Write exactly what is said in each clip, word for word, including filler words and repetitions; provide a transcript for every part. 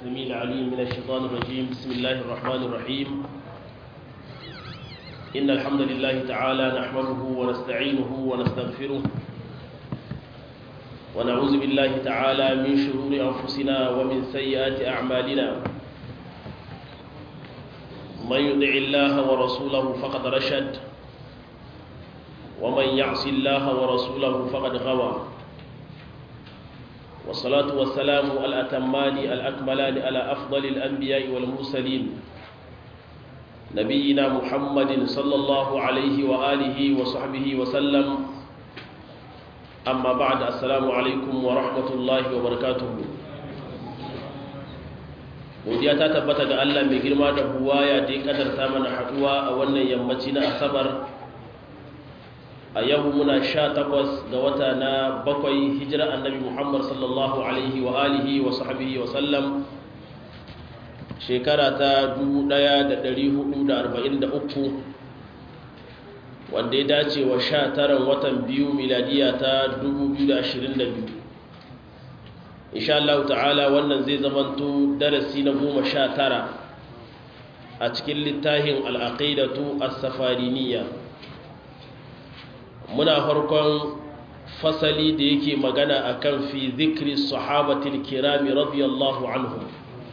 السميع العليم من الشيطان الرجيم بسم الله الرحمن الرحيم إن الحمد لله تعالى نحمده ونستعينه ونستغفره ونعوذ بالله تعالى من شرور أنفسنا ومن سيئات أعمالنا من يطع الله ورسوله فقد رشد ومن يعص الله ورسوله فقد غوى والصلاة والسلام الأتمان الأكملان على أفضل الأنبياء والمرسلين نبينا محمد صلى الله عليه وآله وصحبه وسلم أما بعد السلام عليكم ورحمة الله وبركاته godiya ta tabbata ga Allah mai girma da buwaya da ya kadarta mana haduwa a wannan yammaci na asabar a yau muna sha takwas ga wata na bakwai hijira annabi Muhammad sallallahu alaihi wa alihi wa sahbihi wa sallam shekara ta dubu ɗaya da ɗari hudu da arba'in da uku wanda ya dace wa sha taran watan biyu miladiya ta dubu biyu da ashirin da biyu insha Allah ta'ala wannan zai zamanto darasi na goma sha tara a cikin littafin al-aqidatu as-safariniyya muna farkon fasali da yake magana akan fi zikri sahabatil kirami radiyallahu anhum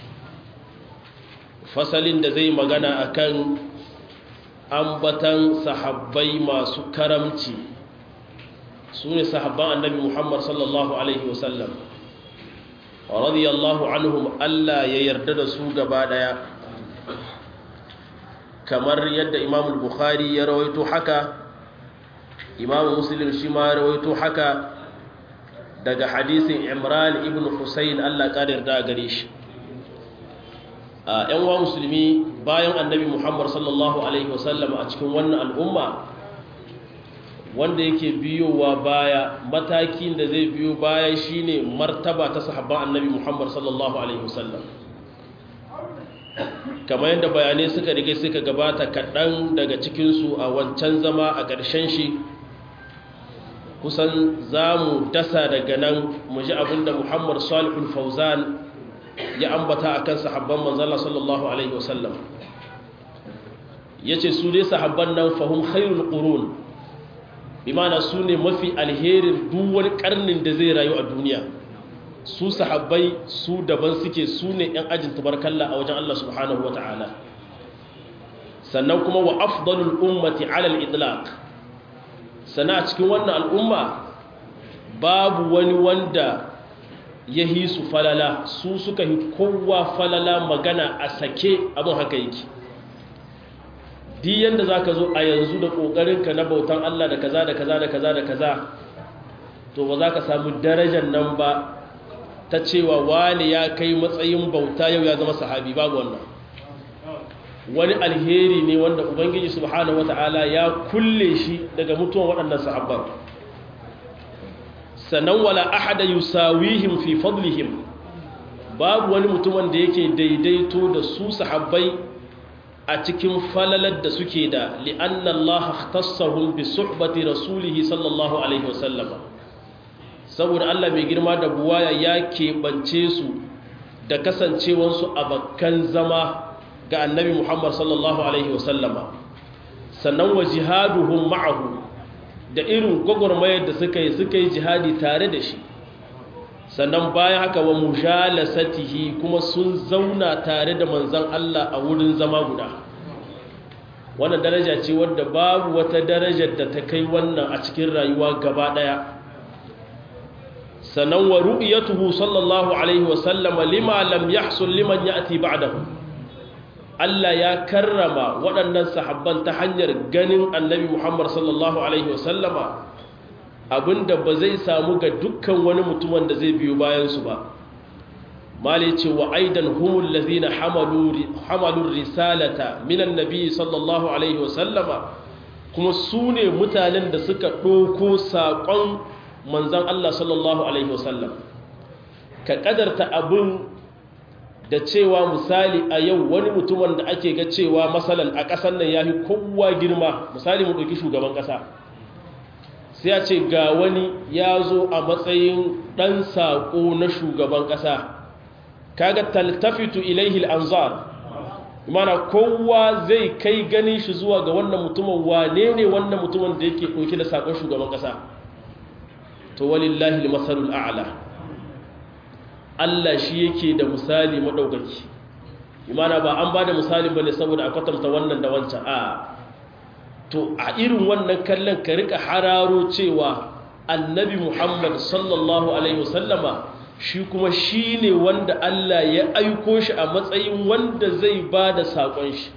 fasalin da zai magana akan ambatan sahabbai masu karamci sune sahabban annabi Muhammad sallallahu alaihi wasallam radiyallahu anhum Allah ya yarda da su gaba daya kamar yadda Imam al-Bukhari ya rawaito haka Imam Muslim shi ma rawaito haka daga hadisin Imran ibn Husayn Allah ya yarda gare shi a ƴan uwa musulmi bayan annabi Muhammad sallallahu alaihi wasallam a cikin wannan al'umma wanda yake biyowa baya matakin da zai biyo baya shine martaba ta sahabban annabi Muhammad sallallahu alaihi wasallam kamar yadda bayanai suka rige suka gabata kaɗan daga cikinsu a wancan zama a ƙarshen shi kusan za mu dasa daga nan mu ji abinda Muhammad Salihul Fauzan ya ambata akan sahabban manzala sallallahu alaihi wasallam yace su dai sahabban nan fahum khairul qurun bimana su ne mafi alherin duk wani karnin da zai rayu a duniya su sahabbai su daban suke su ne yan ajin tabarkalla a wajen Allah subhanahu wataala sannan kuma wa afdalul ummati ala al-itlaq sana a cikin wannan al'umma babu wani wanda ya hi su falala su suka hi kowa falala magana a sake abin haka yake di yanda za ka zo a yanzu da ƙoƙarinka na bautan Allah da kaza da kaza da kaza da kaza to ba za ka samu darajar nan ba ta cewa wani ya kai matsayin bauta yau ya zama sahabi babu wannan wani alheri ne wanda ubangiji subhanahu wata'ala ya kulle shi daga mutuwan waɗannan sahabban sannan wala ahada yusawihim fi fadlihim babu wani mutumin da yake daidaito da su sahabbai a cikin falalar da suke da li'anna Allah ikhtassahum bi suhbati rasulih sallallahu alaihi wasallam saboda Allah mai girma da buwaya ya keɓance su da kasancewansu a bakkan zama ga annabi Muhammad sallallahu alaihi wasallam sannan wa jihaduhum ma'ahu da irin gwagwarmayar da suka yi suka yi jihadi tare da shi sannan bayan haka wa mujalasatihi kuma sun zauna tare da manzon Allah a wurin zama guda wannan daraja ce wadda babu wata darajar da ta kai wannan a cikin rayuwa gaba daya sannan wa ru'yatuhu sallallahu alaihi wa sallama lima lam yahsul liman ya'ti ba'dahu Allah ya karrama waɗannan sahabban ta hanyar ganin annabi Muhammad sallallahu alaihi wa sallama abinda ba zai samu ga dukkan wani mutumin da zai biyo bayansu ba mali ce wa aidan humul lazina hamalu risalata minan nabi sallallahu alaihi wasallama kuma su ne mutanen da suka ɗauko saƙon manzan Allah sallallahu alaihi wasallam ka ƙadarta abin da cewa misali a yau wani mutumin da ake ga cewa masalan a ƙasar nan ya fi kowa girma misali mu ɗauki shugaban ƙasa sai a ce ga wani ya zo a matsayin ɗan saƙo na shugaban ƙasa kaga taltafitu ilaihi al-anzar imana kowa zai kai ganin shi zuwa ga wannan mutumin wane ne wannan mutumin da yake ɗauke da sakon shugaban ƙasa to walillahi al-masalul a'la Allah shi yake da misali madaukaki imana ba an bada misali bane saboda a kwatanta wannan da wancan a to a irin wannan kallon ka rika hararo cewa annabi Muhammad sallallahu alaihi wasallama shi kuma shine wanda Allah ya aiko shi a matsayin wanda zai bada sakon shi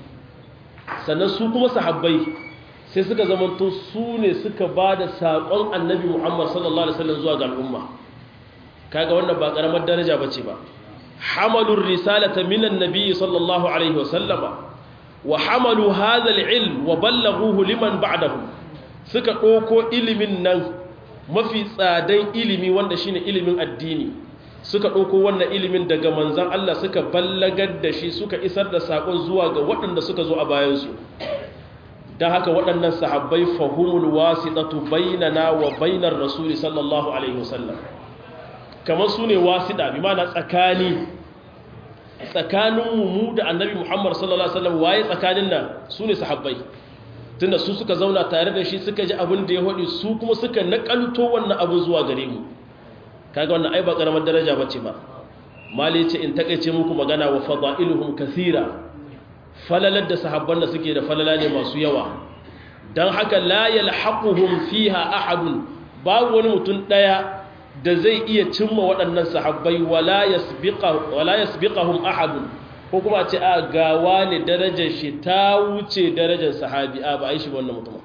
sannan su kuma sahabbai sai suka zamanto su ne suka bada sakon annabi Muhammad sallallahu alaihi wasallam zuwa ga al'umma kaga wannan ba karamar daraja bace ba hamalur risalata minan nabiy sallallahu alaihi wasallama wa hamalu hadha al-ilm wa ballaghuhu liman ba'dahu suka doko ilimin nan mafi tsadan ilimi wanda shine ilimin addini suka doko wannan ilimin daga manzon Allah suka ballagar da shi suka isar da sakon zuwa ga waɗanda suka zo a bayan su dan haka waɗannan sahabbai fahumul wasitatu bainana wa bainar rasuli sallallahu alaihi wasallam kamar sune wasida bi ma'ana tsakani tsakanin mu da annabi Muhammad sallallahu alaihi wasallam waye tsakanin nan sune sahabbai tunda su suka zauna tare da shi suka ji abin da ya hodi su kuma suka nakalto wannan abu zuwa gare mu kaga wannan ai ba karamar daraja bace ba mali ce in takeice muku magana wa fadailuhum kaseera falalar da sahabban da suke da falala ne masu yawa dan haka la yalhaquhum fiha ahadun babu wani mutum daya da zai iya cimma waɗannan sahabbai wala yasbiqa wala yasbiqahum ahadun ko kuma ce a gawa ne darajar shi ta wuce darajar sahabi a ba a yi shi wannan mutumin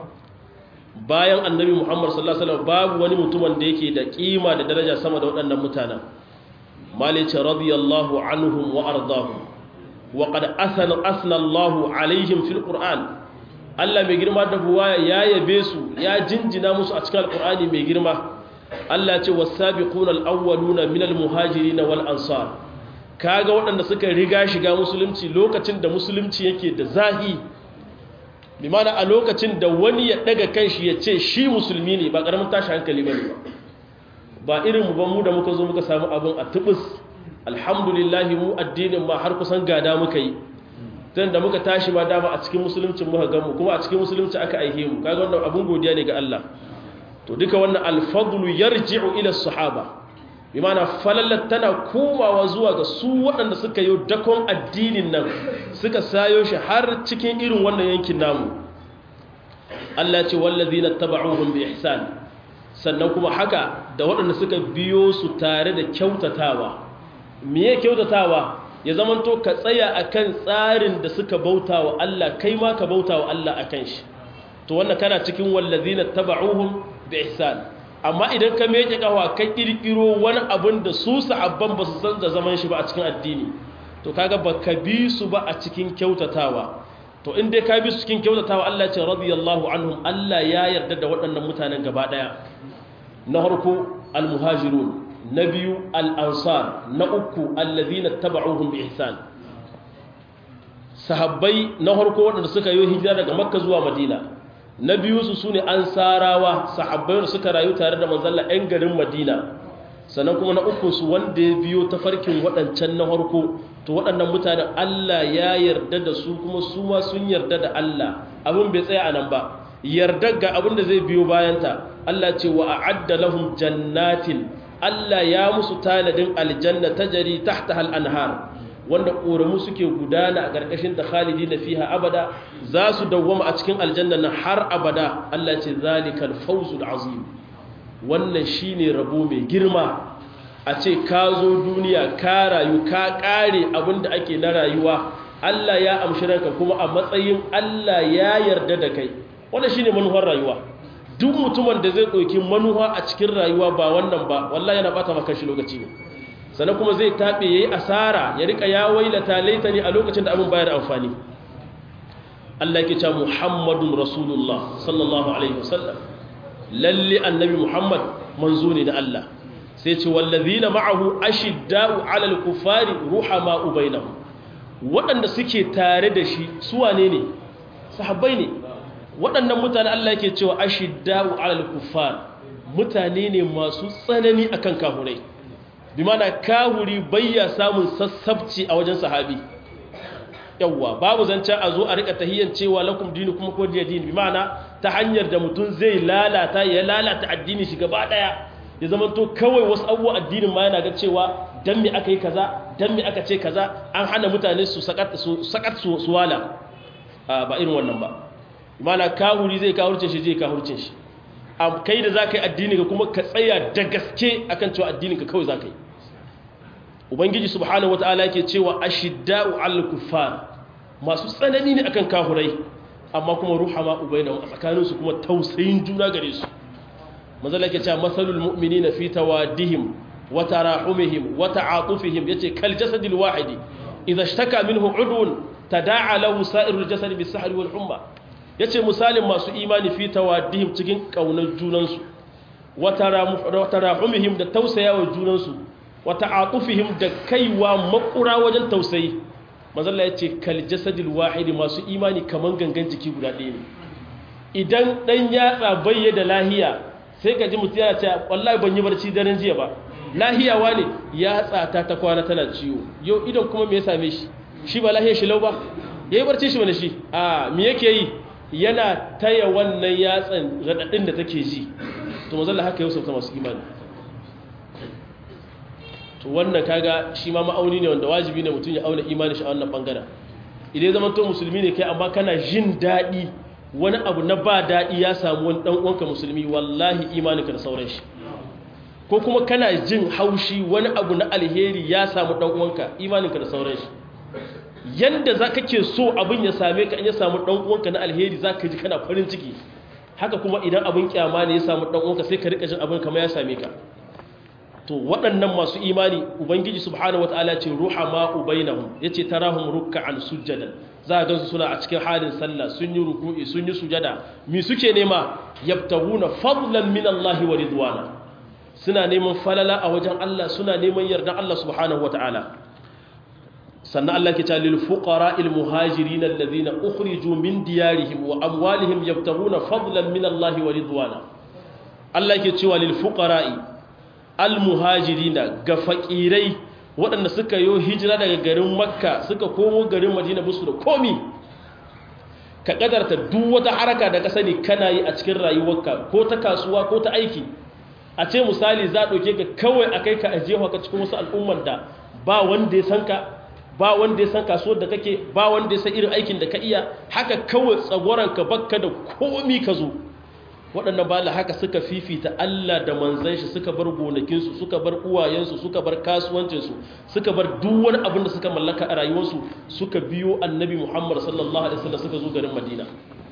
bayan annabi Muhammad sallallahu alaihi wasallam babu wani mutumin da yake da kima da daraja sama da waɗannan mutanen malice radiyallahu anhum wa ardahum wa qad asana asna Allahu alaihim fil qur'an Allah mai girma da buwaya ya yabe su ya jinjina musu a cikin alqur'ani mai girma Allah ce wasabiquna alawwaluna minal muhajirin wal ansar kaga waɗanda suka riga shiga musulunci lokacin da musulunci yake da zahi bi mana a lokacin da wani ya daga kanshi ya ce shi musulmi ne ba karamin tashi hankali bane ba ba irin mu ba mu da muka zo muka samu abin a tubus alhamdulillah mu addinin ma har kusan gada muka yi tun da muka tashi ma dama a cikin musulunci muka ga mu kuma a cikin musulunci aka aihe mu kaga wannan abun godiya ne ga Allah to duka wannan alfadlu yarji'u ila sahaba bi mana falalat tana komawa zuwa ga su waɗanda suka yi dakon addinin nan suka sayo shi har cikin irin wannan yankin namu Allah ce wallazina tabauhum bi ihsan sannan kuma haka da waɗanda suka biyo su tare da kyautatawa me kyautatawa ya zamanto ka tsaya akan tsarin da suka bautawa Allah kai ma ka bautawa Allah akan shi to wannan kana cikin wallazina tabauhum bi ihsan amma idan ka meke kawa ka kirkiro wani abin da su sahabban ba su san da zaman shi ba a cikin addini to kaga baka bi su ba a cikin kyautatawa to in dai ka bi su cikin kyautatawa Allah ya ce radiyallahu anhum Allah ya yarda da waɗannan mutanen gaba daya na farko almuhajirun na biyu al-ansar na uku alladhina tabauhum bi ihsan sahabbai na farko waɗanda suka yi hijira daga makka zuwa madina na biyu su sune ansarawa sahabbai da suka rayu tare da manzalla ɗan garin madina sannan kuma na uku su wanda ya biyo ta farkin waɗancan na farko to waɗannan mutanen Allah ya yarda da su kuma su ma sun yarda da Allah abin bai tsaya anan ba yarda ga abin da zai biyo bayanta Allah ce wa a'adda lahum jannatin Allah ya musu tanadin aljanna tajri tahtaha al-anhar wanda ƙoramu suke gudana a ƙarƙashin ta khalidi na fiha abada za su dawwama a cikin aljanna na har abada Allah ce zalikal fawzul azim wannan shine rabo mai girma a ce ka zo duniya ka rayu ka ƙare abinda ake na rayuwa Allah ya amshi ranka kuma a matsayin Allah ya yarda da kai wannan shine manuhar rayuwa duk mutumin da zai ɗauki manuha a cikin rayuwa ba wannan ba wallahi yana bata maka shi lokaci ne sannan kuma zai taɓe ya yi asara ya riƙa ya wailata laitani a lokacin da abin bayar amfani Allah ke cewa Muhammadun Rasulullah sallallahu alaihi wasallam lalle annabi Muhammad manzo ne da Allah sai ce wallazina ma'ahu ashidda'u 'alal kufari ruhama'u bainahum waɗanda suke tare da shi su wane ne sahabbai ne waɗannan mutane Allah yake cewa ashidda'u 'alal kufar mutane ne masu tsanani akan kafirai bi mana kahuri bayya samun sassabci a wajen sahabi yawwa babu zancen a zo a rika tahiyyan cewa lakum dinukum ko diyadin bi mana ta hanyar da mutum zai lalata ya lalata addini shi gaba daya ya zama to kawai wasu abubuwa addinin ma yana ga cewa dan me aka yi kaza dan me aka ce kaza an hana mutane su sakat su sakat su suwala ba irin wannan ba mana kahuri zai kahurce shi zai kahurce shi am kai da zaka yi addini ka kuma ka tsaya da gaske akan cewa addinin ka kawai zaka yi ubangiji subhanahu wataala yake cewa ashidda'u 'alal kuffar masu tsanani ne akan kahurai amma kuma ruhama ubainahum a tsakaninsu kuma tausayin juna gare su manzala yake cewa masalul mu'minina fi tawaddihim wa tarahumihim wa ta'atufihim yace kal jasadil wahidi idha ishtaka minhu 'udwun tada'a lahu sa'irul jasadi bis sahri wal humma yace misalin masu imani fi tawaddihim cikin kaunar junansu wa tarahumihim da tausayawa junansu wa ta'atufihim da kaiwa makura wajen tausayi manzala yace kal jasadil wahidi masu imani kaman gangan jiki guda ɗaya ne idan dan yatsa bayyana lahiya sai ka ji mutum yana cewa wallahi ban yi barci daren jiya ba lahiyawa ne ya tsata ta kwana tana ciwo yau idan kuma me ya same shi shi ba lahiyar shi lau ba yayi barci shi wani shi a me yake yi yana taya wannan yatsan radadin da take ji to mazalla haka yau sauta masu imani to wannan kaga shi ma ma'auni ne wanda wajibi ne mutum ya auna imani shi a wannan bangaren idan zaman to musulmi ne kai amma kana jin daɗi wani abu na ba daɗi ya samu wani ɗan uwanka musulmi wallahi imaninka da sauran shi ko kuma kana jin haushi wani abu na alheri ya samu ɗan uwanka imaninka da sauran shi yanda za ka ke so abin ya same ka in ya samu ɗan uwanka na alheri za ka ji kana farin ciki haka kuma idan abin kyama ne ya samu ɗan uwanka sai ka rika jin abin kamar ya same ka to waɗannan masu imani ubangiji subhanahu wataala ce ruhama ubainahum yace tarahum ruk'an sujjadan za a gansu suna a cikin halin sallah sun yi ruku'i sun yi sujada mi suke nema yabtaguna fadlan min Allah wa ridwana suna neman falala a wajen Allah suna neman yardan Allah subhanahu wataala sannan Allah ke cewa lil fuqara'il muhajirin alladhina ukhriju min diyarihim wa amwalihim yabtaguna fadlan min Allah wa ridwana Allah ke cewa lil fuqara'i al muhajirin ga faqirai waɗanda suka yi hijira daga garin makka suka komo garin madina musu da komi ka ƙadarta duk wata haraka da ka sani kana yi a cikin rayuwarka ko ta kasuwa ko ta aiki a ce misali za a ɗauke ka kawai a kai ka ajiye ka cikin wasu al'ummar da ba wanda ya san ka ba wanda ya san kasuwar da kake ba wanda ya san irin aikin da ka iya haka kawai tsagoranka bakka da komi ka zo waɗannan bala haka suka fifita Allah da manzan shi suka bar gonakinsu suka bar uwayensu suka bar kasuwancinsu suka bar duk wani abin da suka mallaka a rayuwarsu suka biyo annabi Muhammad sallallahu alaihi wasallam suka zo garin Madina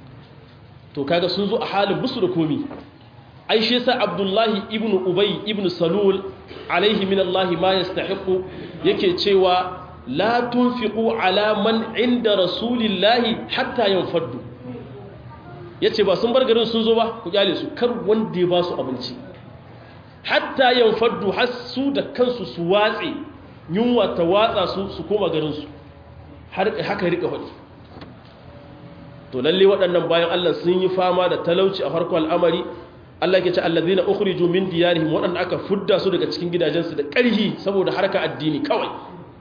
to kaga sun zo a halin busu da komi ai shi yasa Abdullahi ibn Ubay ibn Salul alaihi min Allah ma yastahiqu yake cewa la tunfiqu ala man inda rasulillahi hatta yanfaddu ya ce ba sun bar garin sun zo ba ku kyale su kar wanda ya ba su abinci hatta yan faddu har su da kansu su watse yunwa ta watsa su su koma garinsu haka rika faɗi to lalle waɗannan bayan Allah sun yi fama da talauci a farkon al'amari Allah ke ce allazina ukhriju min diyarihim waɗanda aka fudda su daga cikin gidajensu da ƙarhi saboda harka addini kawai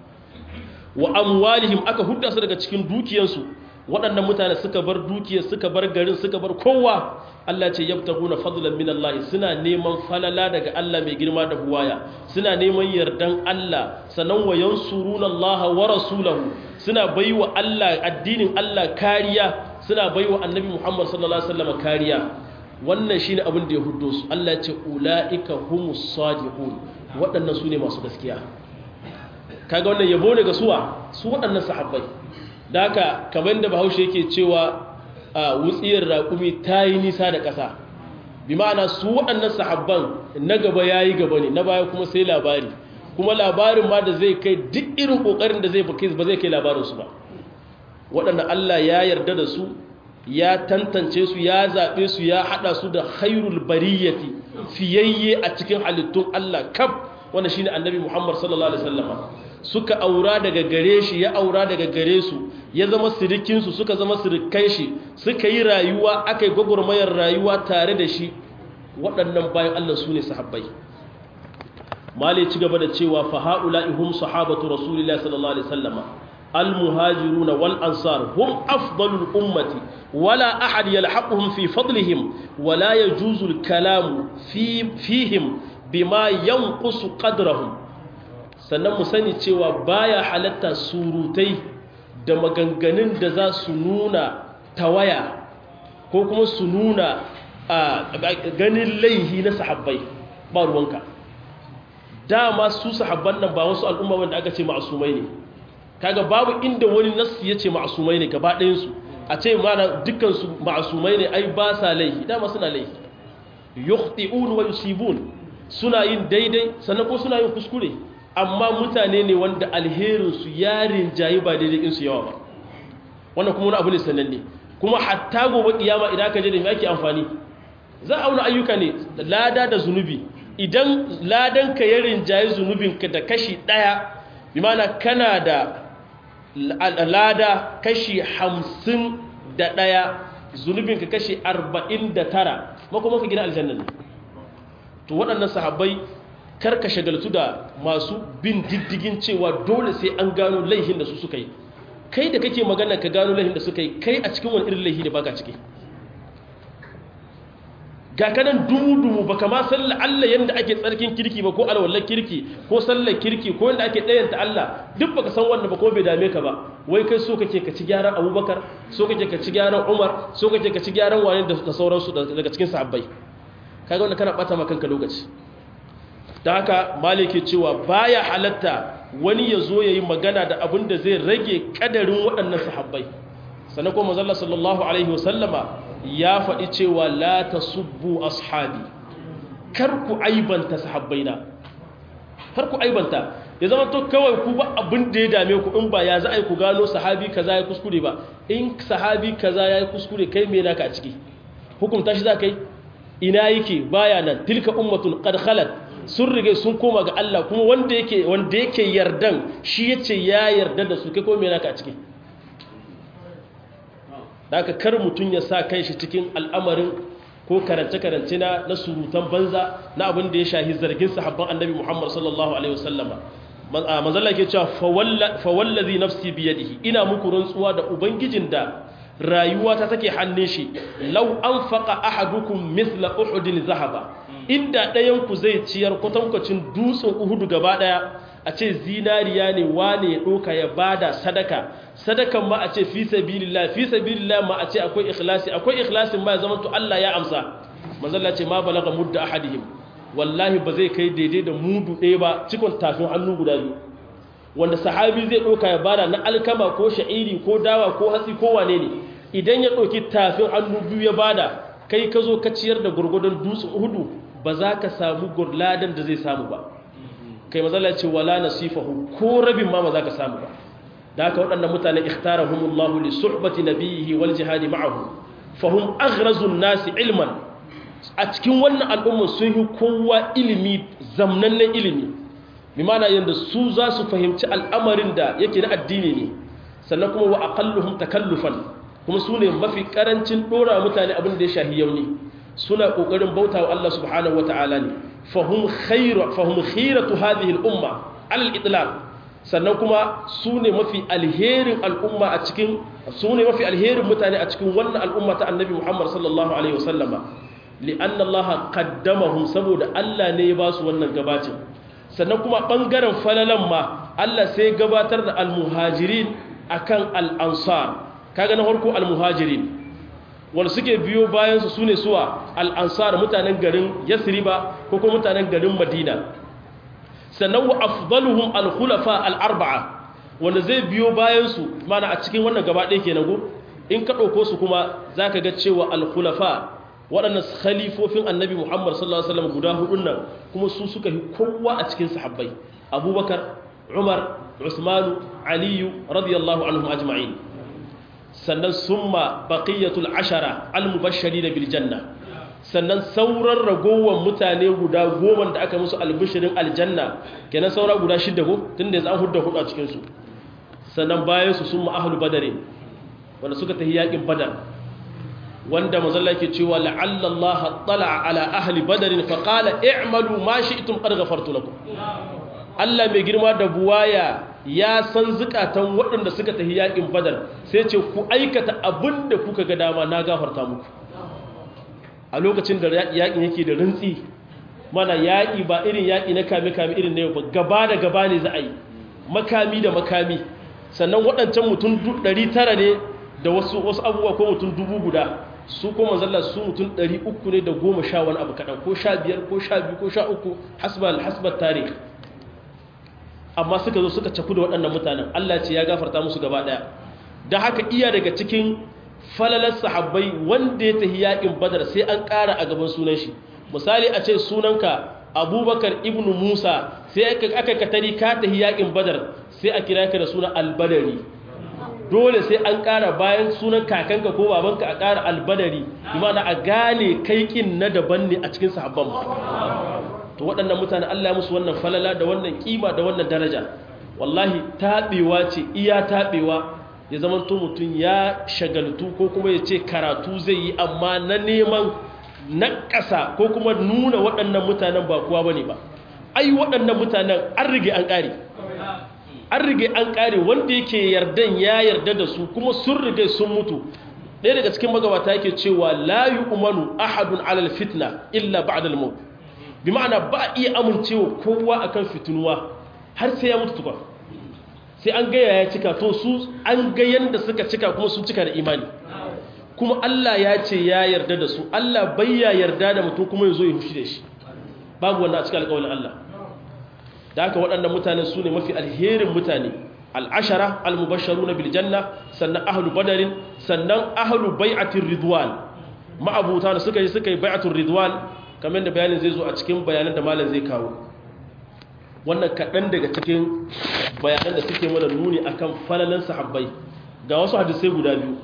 wa amwalihim aka hudda su daga cikin dukiyansu waɗannan mutane suka bar dukiyar suka bar garin suka bar kowa Allah ce yabtaguna fadlan min Allah suna neman falala daga Allah mai girma da buwaya suna neman yardan Allah sanan wa yansuruna Allah wa rasulahu suna baiwa Allah addinin Allah kariya suna baiwa annabi Muhammad sallallahu alaihi wasallam kariya wannan shine abin da ya huddo su Allah ya ce ulaika humus sadiqun waɗannan su ne masu gaskiya kaga wannan yabo ne ga suwa su waɗannan sahabbai da haka kamar da bahaushe yake cewa a wutsiyar raƙumi ta yi nisa da ƙasa bi ma'ana su waɗannan sahabban na gaba ya yi gaba ne na baya kuma sai labari kuma labarin ma da zai kai duk irin ƙoƙarin da zai ba zai kai labarinsu ba waɗanda Allah ya yarda da su ya tantance su ya zaɓe su ya haɗa su da khairul bariyyati fiyayye a cikin halittun Allah kaf wanda shine annabi Muhammad sallallahu alaihi wasallam suka aura daga gare shi ya aura daga gare su ya zama sirikinsu suka zama sirikai shi suka yi rayuwa aka yi gwagwarmayar rayuwa tare da shi waɗannan bayan Allah su ne sahabbai mali ci gaba da cewa fa haula'i hum sahabatu rasulillahi sallallahu alaihi wasallama al-muhajiruna wal ansar hum afdalul ummati wala ahad yalhaquhum fi fadlihim wala yajuzu al-kalamu fi fihim bima yanqusu qadrahum. Sannan mu sani cewa baya halatta surutai da maganganun da za su nuna tawaya ko kuma su nuna ganin laihi na sahabbai ba ruwanka. Dama su sahabban nan ba wasu al'umma wanda aka ce ma'asumai ne, kaga babu inda wani nassi ya ce ma'asumai ne gaba ɗayansu a ce mana dukkansu ma'asumai ne ai ba sa laihi, dama suna laihi, yukhti'un wa yusibun, suna yin daidai sannan ko suna yin kuskure, amma mutane ne wanda alherinsu ya rinjayi ba daidai insu yawa ba. Wannan kuma wani abu ne sananne, kuma hatta gobe kiyama idan aka je da me ake amfani, za a auna ayyuka ne lada da zunubi. Idan ladanka ya rinjayi zunubinka da kashi ɗaya, bi mana kana da lada kashi hamsin da ɗaya, zunubinka kashi arba'in da tara, makon ka gina aljannan. To waɗannan sahabbai karka shagaltu da masu bin diddigin cewa dole sai an gano laihin da su suka yi. Kai da kake magana ka gano laihin da suka yi, kai a cikin wani irin laihi da baka ciki. Ga kanan dumu-dumu ba kama sallar Allah yadda ake tsarkin kirki ba ko alwallar kirki ko sallar kirki ko yadda ake ɗayanta Allah, duk baka san wanda ba ko bai dame ka ba. Wai kai so kake ka ci gyaran Abubakar, so kake ka ci gyaran Umar, so kake ka ci gyaran wani da sauransu daga cikin sahabbai. Kaga wanda kana bata maka kanka lokaci. Da haka malike cewa baya halatta wani ya zo yayi magana da abin da zai rage kadarin waɗannan sahabbai. Sannan kuma manzo Allah sallallahu alaihi wasallama ya faɗi cewa la tasubbu ashabi, kar ku aibanta sahabbaina, kar ku aibanta. Ya zama to kawai ku ba abin da ya dame ku in ba ya za a yi ku gano sahabi kaza ya kuskure ba. In sahabi kaza ya yi kuskure kai me naka a ciki, hukunta shi za kai ina yake baya nan. Tilka ummatun qad khalat, sun rige sun koma ga Allah, kuma wanda yake wanda yake yardan shi yace ya yarda da su, kai ko me naka a ciki. Da aka kar mutum ya sa kai shi cikin al'amarin ko karance-karance na na surutan banza na abin da ya shahi zargin sahabban annabi Muhammad sallallahu alaihi wasallama. Manzalla ke cewa fa wallazi nafsi biyadihi, ina muku rantsuwa da ubangijin da rayuwa ta take hannun shi, law anfaqa ahadukum mithla uhudin zahaba, inda ɗayan ku zai ciyar kwatankwacin dutsen Uhud gaba daya, a ce zinariya ne wane ya ɗoka ya bada sadaka, sadakan ma a ce fi sabilillah, fi sabilillah ma a ce akwai ikhlasi, akwai ikhlasin ma ya zama to Allah ya amsa. Manzalla ce ma balaga mudda ahadihim, wallahi ba zai kai daidai da mudu ɗaya ba cikon tafin hannu guda biyu, wanda sahabi zai ɗoka ya bada na alkama ko sha'iri ko dawa ko hatsi ko wane ne. Idan ya ɗauki tafin hannu biyu ya bada, kai ka zo ka ciyar da gurgudun dutsen Uhudu, ba za ka samu gurladan da zai samu ba. Kai mazala ce wala nasifahu, ko rabin ma ba za ka samu ba. Da haka waɗannan mutane ikhtarahumullahu li suhbati nabiyhi wal jihadi ma'ahu, fahum aghrazun nasi ilman. A cikin wannan al'umma sun yi kowa ilimi, zamnannen ilimi, bi ma'ana yanda su za su fahimci al'amarin da yake na addini ne, sannan kuma wa aqalluhum takallufan, kuma su ne mafi karancin dora mutane abin da ya shahi yauni, suna kokarin bauta wa Allah subhanahu wata'ala ne. Fahum khairu fahum khiratu hadhihi al-umma ala al-itlaq, sannan kuma su ne mafi alherin al'umma a cikin su ne mafi alherin mutane a cikin wannan al'umma ta annabi Muhammad sallallahu alaihi wasallama, li'anna Allah qaddamahum, saboda Allah ne ya ba su wannan gabacin. Sannan kuma bangaren falalan ma Allah sai gabatar da al-muhajirin akan al-ansar. Kaga na farko al-muhajirin wanda suke biyo bayan su sune suwa al-ansar, mutanen garin Yasriba ko kuma mutanen garin Madina. Sannan wa afdaluhum al-khulafa al-arba'a, wanda zai biyo bayan su mana a cikin wannan gaba ɗaya kenan go. In ka dauko su kuma zaka ga cewa al-khulafa, waɗannan khalifofin annabi Muhammad sallallahu alaihi wasallam guda hudun nan, kuma su suka yi kowa a cikin sahabbai: Abubakar, Umar, Usman, Ali radiyallahu anhum ajma'in. Sannan summa baqiyatul ashara al-mubashshirin bil janna, sannan sauran ragowar mutane guda goma da aka musu albishirin aljanna, kenan saura guda shida go tunda yanzu an hudda hudu a cikin su. Sannan bayan su summa ahlul badr, wanda suka tafi yakin badar, wanda manzalla ke cewa la'alla Allah tala ala ahli badarin fa qala i'malu ma shi'tum qad ghafartu lakum Allah mai girma da buwaya ya san zukatan waɗanda suka tafi yaƙin badar sai ce ku aikata abinda kuka ga dama na gafarta muku a lokacin da yaƙin yake da rintsi mana yaƙi ba irin yaƙi na kame-kame irin na yau ba gaba da gaba ne za a yi makami da makami sannan waɗancan mutum ɗari tara ne da wasu abubuwa ko mutum dubu guda su kuma zalla su mutum ɗari uku ne da goma sha wani abu kaɗan ko sha biyar ko sha biyu ko sha uku hasbar tarih amma suka zo suka caku da waɗannan mutanen Allah ce ya gafarta musu gaba ɗaya da haka iya daga cikin falalar sahabbai wanda ya tafi yaƙin badar sai an ƙara a gaban sunan shi misali a ce sunanka abubakar ibnu musa sai aka katari ka tafi yaƙin badar sai a kira ka da sunan albadari dole sai an ƙara bayan sunan kakanka ko babanka a ƙara albadari imana a gane kaikin na daban ne a cikin sahabban to waɗannan mutane Allah ya musu wannan falala da wannan kima da wannan daraja wallahi taɓewa ce iya taɓewa ya zama to mutum ya shagaltu ko kuma ya ce karatu zai yi amma na neman na ƙasa ko kuma nuna waɗannan mutanen ba kuwa bane ba ai waɗannan mutanen an rige an ƙare an rige an ƙare wanda yake yardan ya yarda da su kuma sun rige sun mutu ɗaya daga cikin magabata yake cewa la yu'manu ahadun alal fitna illa ba'da al-maut bi ma'ana ba iya amincewa kowa akan fitinuwa har sai ya mutu tukwa sai an gaya ya cika to su an ga yanda suka cika kuma sun cika da imani kuma Allah ya ce ya yarda da su Allah bai ya yarda da mutum kuma ya zo ya hushi da shi babu wannan a cikin alƙawarin Allah da haka waɗannan mutane su ne mafi alherin mutane al'ashara al-mubashsharuna bil janna sannan ahlu badarin sannan ahlu bai'atir ridwan ma'abuta da suka yi suka yi bai'atur ridwan kamar da bayanin zai zo a cikin bayanan da malam zai kawo wannan kaɗan daga cikin bayanan da suke mana nuni akan falalan sahabbai ga wasu hadisai guda biyu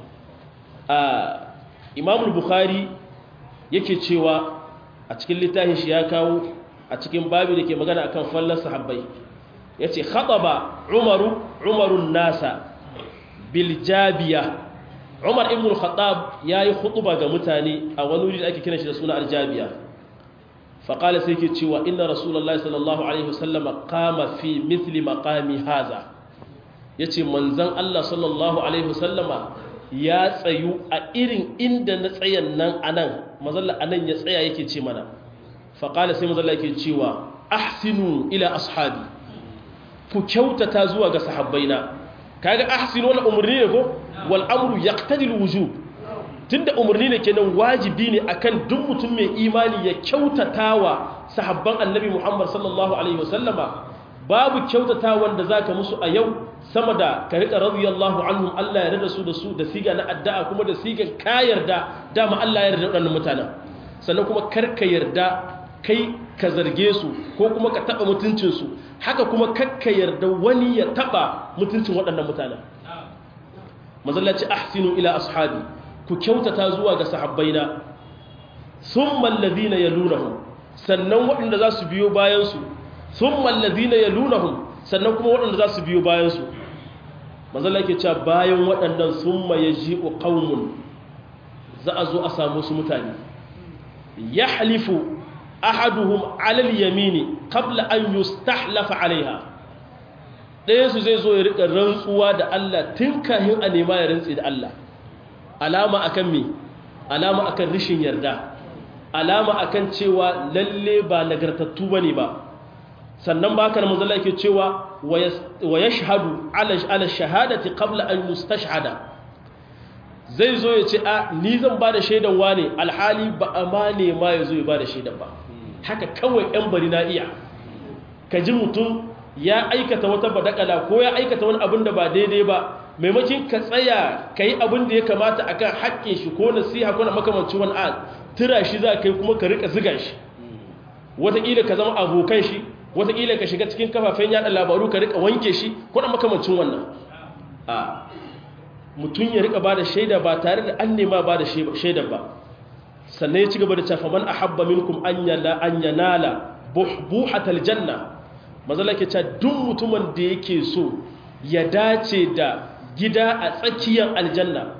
a imamul bukhari yake cewa a cikin littafin shi ya kawo a cikin babu da ke magana akan falalan sahabbai ya ce khataba umaru umarun nasa biljabiya umar ibn al-khattab ya yi khutuba ga mutane a wani wuri da ake kiran shi da suna aljabiya faƙala sai ke cewa inna rasulallah sallallahu alaihi wasallama kama fi mithli maqami haza ya ce manzan allah sallallahu alaihi wasallama ya tsayu a irin inda na tsayan nan a nan mazalla a nan ya tsaya yake ce mana faƙala sai mazalla yake cewa ahsinu ila ashabi ku kyautata zuwa ga sahabbaina kaga ahsinu wala umurni ne ko wal amru yaqtadi al wujub tunda umurni ne kenan wajibi ne akan duk mutum mai imani ya kyautatawa sahabban annabi Muhammad sallallahu alaihi wasallama babu kyautata wanda zaka musu a yau sama da ka rika radiyallahu anhum Allah ya yarda su da su da siga na addu'a kuma da sigan ka yarda dama Allah ya yarda wadannan mutanen sannan kuma karka yarda kai ka zarge su ko kuma ka taba mutuncin su haka kuma kakka yarda wani ya taba mutuncin waɗannan mutanen mazallaci ahsinu ila ashabi ku kyautata zuwa ga sahabbaina thumma alladhina yalunhum sannan waɗanda za su biyo bayan su thumma alladhina yalunhum sannan kuma waɗanda za su biyo bayan su mazalla yake cewa bayan waɗannan thumma yaji'u qaumun za a zo a samu su mutane yahlifu ahaduhum ala al-yamini qabla an yustahlafa alaiha ɗaya su zai zo ya rika rantsuwa da Allah tun kahin a nema ya rantsi da Allah alama akan me alama akan rishin yarda alama akan cewa lalle ba nagartattu bane ba sannan ba kana manzo Allah yake cewa wa yashhadu ala ala shahadati qabla an yustashhada zai zo ya ce a ni zan ba da shaidan wane alhali ba amane ma ya zo ya ba da shaidan ba haka kawai yan bari na iya ka ji mutum ya aikata wata badakala ko ya aikata wani abin da ba daidai ba maimakin ka tsaya ka yi abin da ya kamata akan haƙƙin shi ko nasiha ko na makamancin wani a tura shi za ka yi kuma ka rika ziga shi wataƙila ka zama abokan shi wataƙila ka shiga cikin kafafen yaɗa labaru ka rika wanke shi ko na makamancin wannan a mutum ya rika ba da shaida ba tare da an nema ba da shaida ba sannan ya ci gaba da cafa man ahabba minkum an yanala buhbuhatal janna mazala ke cewa duk mutumin da yake so ya dace da gida a tsakiyar aljanna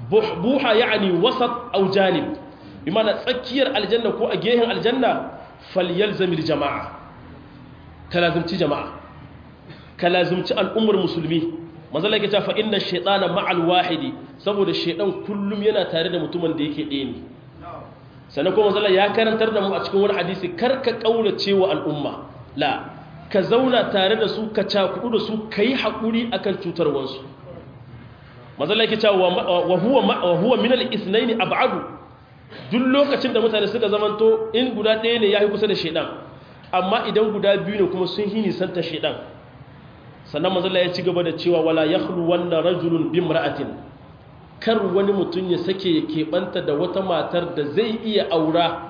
buhbuha yani wasat aw janib bi ma'ana tsakiyar aljanna ko a gehen aljanna falyalzamil jama'a kalazimci jama'a kalazimci al'ummar musulmi manzo Allah yake cewa fa inna shaytana ma'al wahidi saboda shaydan kullum yana tare da mutumin da yake ɗaya ne sannan kuma manzo Allah ya karantar da mu a cikin wani hadisi karka kaulace wa al'umma la ka zauna tare da su ka cakudu da su kai hakuri akan cutarwansu manzo Allah yake cewa wa huwa wa huwa min al-ithnayn ab'adu duk lokacin da mutane suka zamanto in guda ɗaya ne yayi kusa da shaydan amma idan guda biyu ne kuma sun hini santa shaydan sannan mazalla ya ci gaba da cewa wala yakhlu wanda rajulun bimra'atin kar wani mutum ya sake ya keɓanta da wata matar da zai iya aura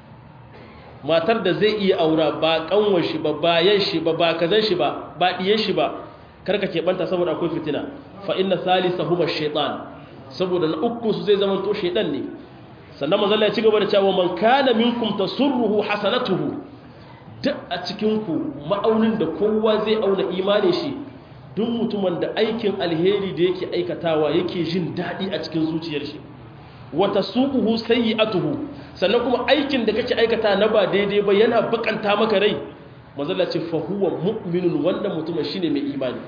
matar da zai iya aura ba kanwar shi ba bayan shi ba ba kazan shi ba ba diyen shi ba karka keɓanta saboda akwai fitina fa inna salisahuma shaytan saboda na uku su zai zama to shaytan ne sannan mazalla ya ci gaba da cewa man kana minkum tasurruhu hasanatuhu duk a cikinku ma'aunin da kowa zai auna imanin shi duk mutumin da aikin alheri da yake aikatawa yake jin daɗi a cikin zuciyar shi wata suquhu sayyi'atuhu sannan kuma aikin da kake aikata na ba daidai ba yana bakanta maka rai mazalla ce fa huwa mu'minun wanda mutumin shine mai imani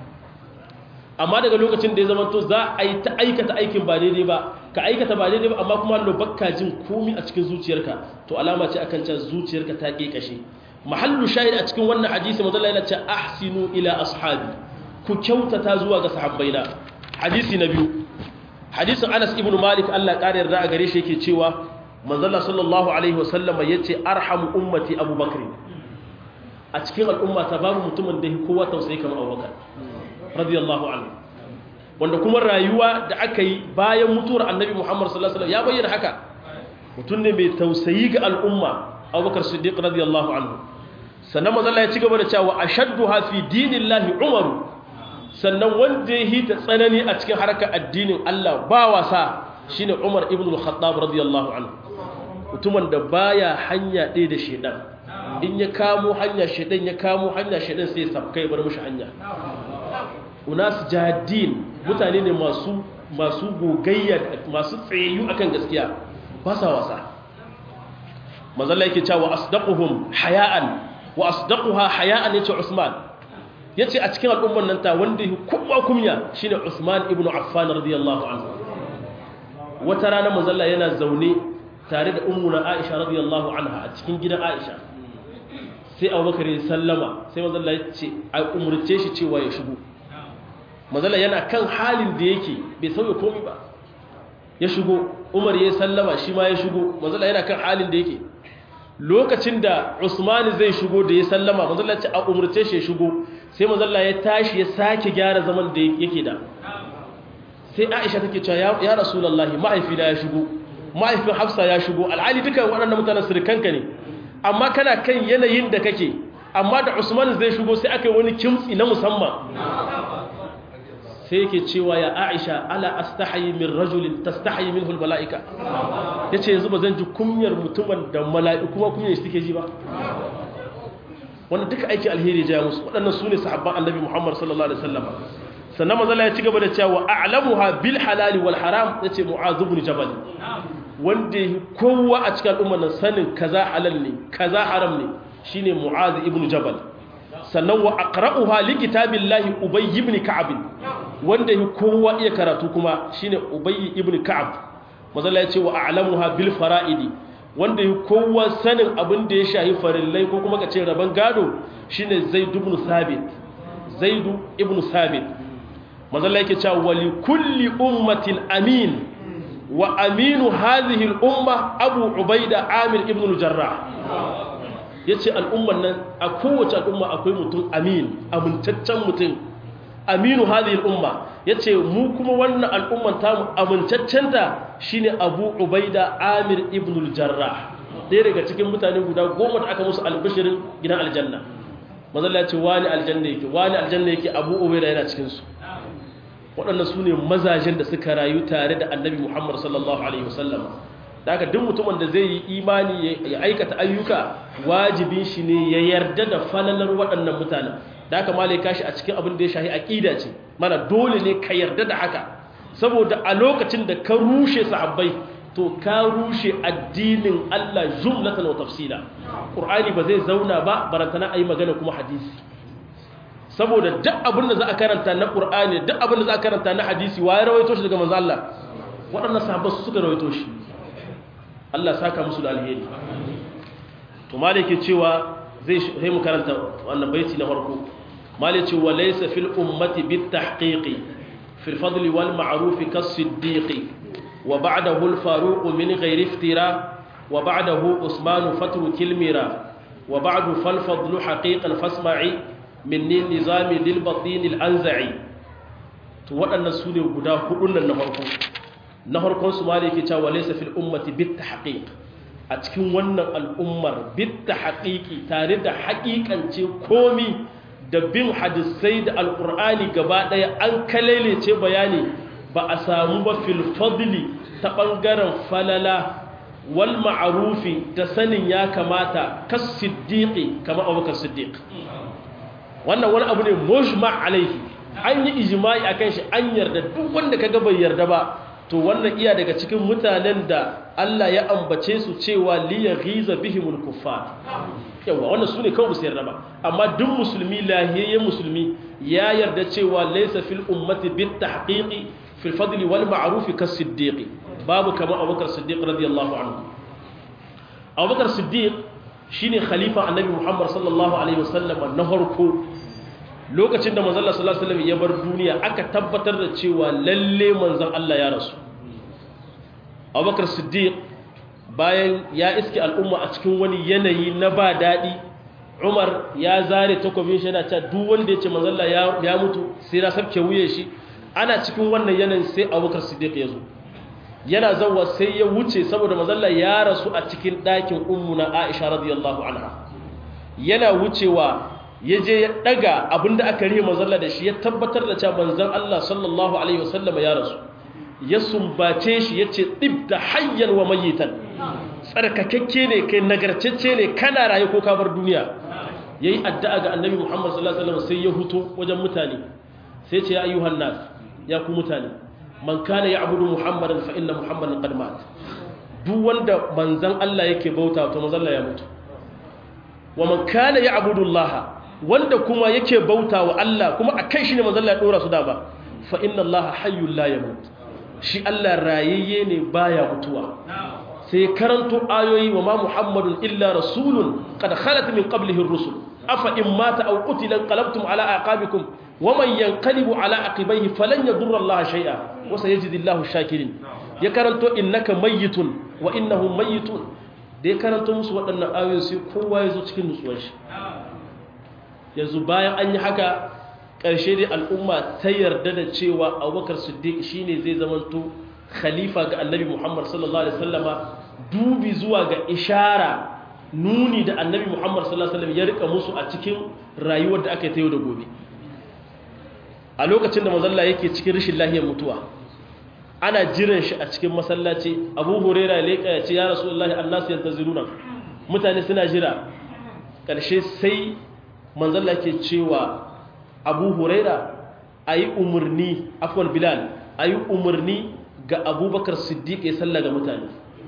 amma daga lokacin da ya zama to za a yi ta aikata aikin ba daidai ba ka aikata ba daidai ba amma kuma lo bakka jin komi a cikin zuciyarka to alama ce akan cewa zuciyarka ta kekashe mahallu shahid a cikin wannan hadisi manzo Allah yana ce ahsinu ila ashabi ku kyautata zuwa ga sahabbaina hadisi na biyu hadisin Anas ibn Malik Allah ƙara yarda a gare shi yake cewa manzo Allah sallallahu alaihi wasallam yace arhamu ummati Abu Bakr a cikin al'umma ta babu mutumin da kowa tausayi kamar Abu Bakr radiyallahu anhu wanda kuma rayuwa da aka yi bayan mutuwar Annabi Muhammad sallallahu alaihi wasallam ya bayyana haka mutum ne mai tausayi ga al'umma Abu Bakr Siddiq radiyallahu anhu sannan manzo Allah ya ci gaba da cewa ashadduha fi dinillahi Umar sannan wanda ya hita tsanani a cikin harkar addinin Allah ba wasa shine Umar ibn al-Khattab radiyallahu anhu mutumin da baya hanya ɗaya da shedan in ya kamo hanya shedan ya kamo hanya shedan sai ya sabkai bar mishi hanya unas jadin mutane ne masu masu gogayya masu tsayayyu akan gaskiya ba sa wasa manzo Allah yake cewa asdaquhum haya'an wa asdaquha haya'an yace Usman yace a cikin al'umman nan ta wanda kowa kumya shine Usman ibn Affan radiyallahu anhu wata rana manzo Allah yana zaune tare da ummuna Aisha radiyallahu anha a cikin gidan Aisha sai Abubakar ya sallama sai manzo Allah yace ai umurce shi cewa ya shigo manzo Allah yana kan halin da yake bai sauya komai ba ya shigo Umar ya sallama shi ma ya shigo manzo Allah yana kan halin da yake lokacin da Usman zai shigo da ya sallama manzo Allah ya ce a umurce shi ya shigo sai manzo Allah ya tashi ya sake gyara zaman da yake da sai Aisha take cewa ya Rasulullahi mahaifina ya shigo mahaifin Hafsa ya shigo alhali dukan waɗannan mutanen sirkanka ne amma kana kan yanayin da kake amma da Usman zai shigo sai aka yi wani kimtsi na musamman sai yake cewa ya Aisha ala astahi min rajulin tastahi minhu almalaika yace yanzu bazan ji kunyar mutumin da mala'iku kuma kunyar suke ji ba wannan duka aiki alheri ja musu waɗannan sune sahabban annabi Muhammad sallallahu alaihi wasallam sannan manzo Allah ya ci gaba da cewa a'lamuha bil halal wal haram yace Mu'adh ibn Jabal wanda kowa a cikin al'umma nan sanin kaza halal ne kaza haram ne shine Mu'adh ibn Jabal sannan wa aqra'uha li kitabillahi Ubay ibn Ka'ab wanda kowa iya karatu kuma shine Ubay ibn Ka'ab manzo Allah ya ce wa a'lamuha bil fara'idi wanda kowa sanin abin da ya shahi farillai ko kuma kace raban gado shine Zaid ibn Thabit Zaid ibn Thabit manzo Allah yake cewa wali kulli ummatin amin wa aminu hadhihi al-umma Abu Ubaida Amir ibn al-Jarrah yace al'umman nan a kowace al'umma akwai mutum amin amintaccen mutum aminu hadhihi al-umma yace mu kuma wannan al'umman tamu amintaccen ta shine Abu Ubaida Amir ibn al-Jarrah ɗaya daga cikin mutane guda goma da aka musu albishirin gidan aljanna manzo Allah yace wani aljanna yake wani aljanna yake Abu Ubaida yana cikin su waɗannan su ne mazajen da suka rayu tare da annabi Muhammad sallallahu Alaihi wasallam da aka duk mutumin da zai yi imani ya aikata ayyuka wajibin shi ne ya yarda da falalar waɗannan mutane da aka malai kashi a cikin abin da ya shahi aƙida ce mana dole ne ka yarda da haka saboda a lokacin da ka rushe sahabbai to ka rushe addinin Allah jumlatan wa tafsila Qur'ani ba zai zauna ba barantana ayi magana kuma hadisi saboda duk abin da za a karanta na Qur'ani duk abin da za a karanta na hadisi waye rawaito shi daga manzo Allah waɗannan sahabbai suka rawaito shi Allah saka musu da alheri to malike cewa zai sai mu karanta wannan baiti na farko malike wa laysa fil ummati bit tahqiqi fil fadli wal ma'ruf kas siddiqi wa ba'dahu al faruq min ghairi iftira wa ba'dahu usman fatru kilmira wa ba'du fal fadlu haqiqan fasma'i minni nizami lil batin al anza'i to waɗannan su ne guda hudun nan na farko na farkon su malike cewa laysa fil ummati bit tahqiq a cikin wannan al'ummar bit tahqiqi tare da haƙiƙance komi da bin hadisai da alqur'ani gaba daya an kalelece bayani ba a samu ba fil fadli ta bangaren falala wal ma'rufi da sanin ya kamata kas siddiqi kama abubakar siddiq wannan wani abu ne mujma' alaihi an yi ijma'i akan shi an yarda duk wanda kaga bai yarda ba to wannan iya daga cikin mutanen da Allah ya ambace su cewa li yaghiza bihimul kuffar yawa wannan sune kawai su yarda ba amma duk musulmi lahiyayyen musulmi ya yarda cewa laysa fil ummati bit tahqiqi fil fadli wal ma'ruf kas siddiq babu kamar Abubakar Siddiq radiyallahu anhu Abubakar Siddiq shine khalifa annabi Muhammad sallallahu alaihi wasallam na farko lokacin da manzon Allah sallallahu alaihi wasallam ya bar duniya aka tabbatar da cewa lalle manzon Allah ya rasu Abubakar Siddiq bayan ya iske al'umma a cikin wani yanayi na ba dadi Umar ya zare takobin shi yana cewa duk wanda yace manzon Allah ya ya mutu sai na sabke wuye shi ana cikin wannan yanayin sai Abubakar Siddiq ya zo yana zawwa sai ya wuce saboda manzon Allah ya rasu a cikin ɗakin ummuna Aisha radiyallahu anha yana wucewa ya je ya daga abinda aka rihe manzalla da shi ya tabbatar da cewa manzon Allah sallallahu alaihi wasallam ya rasu ya sumbace shi yace tibta hayyan wa mayitan tsarkakakke ne kai nagartacce ne kana raye ko ka bar duniya yayi addu'a ga annabi Muhammad sallallahu alaihi wasallam sai ya huto wajen mutane sai ce ya ayyuhan nas ya ku mutane man kana ya'budu muhammadan fa inna muhammadan qad mat duk wanda manzon Allah yake bauta to manzon Allah ya mutu wa man kana ya'budu Allah wanda kuma yake bauta wa Allah kuma a kai shi ne manzon Allah ya dora su da ba fa inna Allah hayyul la yamut shi Allah rayayye ne baya mutuwa sai karanto ayoyi wa ma muhammadun illa rasulun qad khalat min qablihi ar-rusul afa in mata aw qutila qalabtum ala aqabikum wa man yanqalibu ala aqibaihi falan yadurra Allah shay'a wa sayajidu Allahu shakirin ya karanto innaka mayyitun wa innahum mayyitun da ya karanto musu waɗannan ayoyi sai kowa ya zo cikin nutsuwar shi yanzu bayan an yi haka ƙarshe dai al'umma ta yarda da cewa Abubakar Siddiq shine zai zamanto khalifa ga Annabi Muhammad sallallahu alaihi wasallama dubi zuwa ga ishara nuni da Annabi Muhammad sallallahu alaihi wasallam ya rika musu a cikin rayuwar da aka yi ta yau da gobe a lokacin da manzon Allah yake cikin rashin lafiyar mutuwa ana jiran shi a cikin masallaci Abu Hurairah ya leka ya ce ya Rasulullahi annas yantaziruna mutane suna jira ƙarshe sai manzon Allah yake cewa Abu Huraira ayi umurni afwan Bilal ayi umurni ga Abubakar Siddiq ya salla ga mutane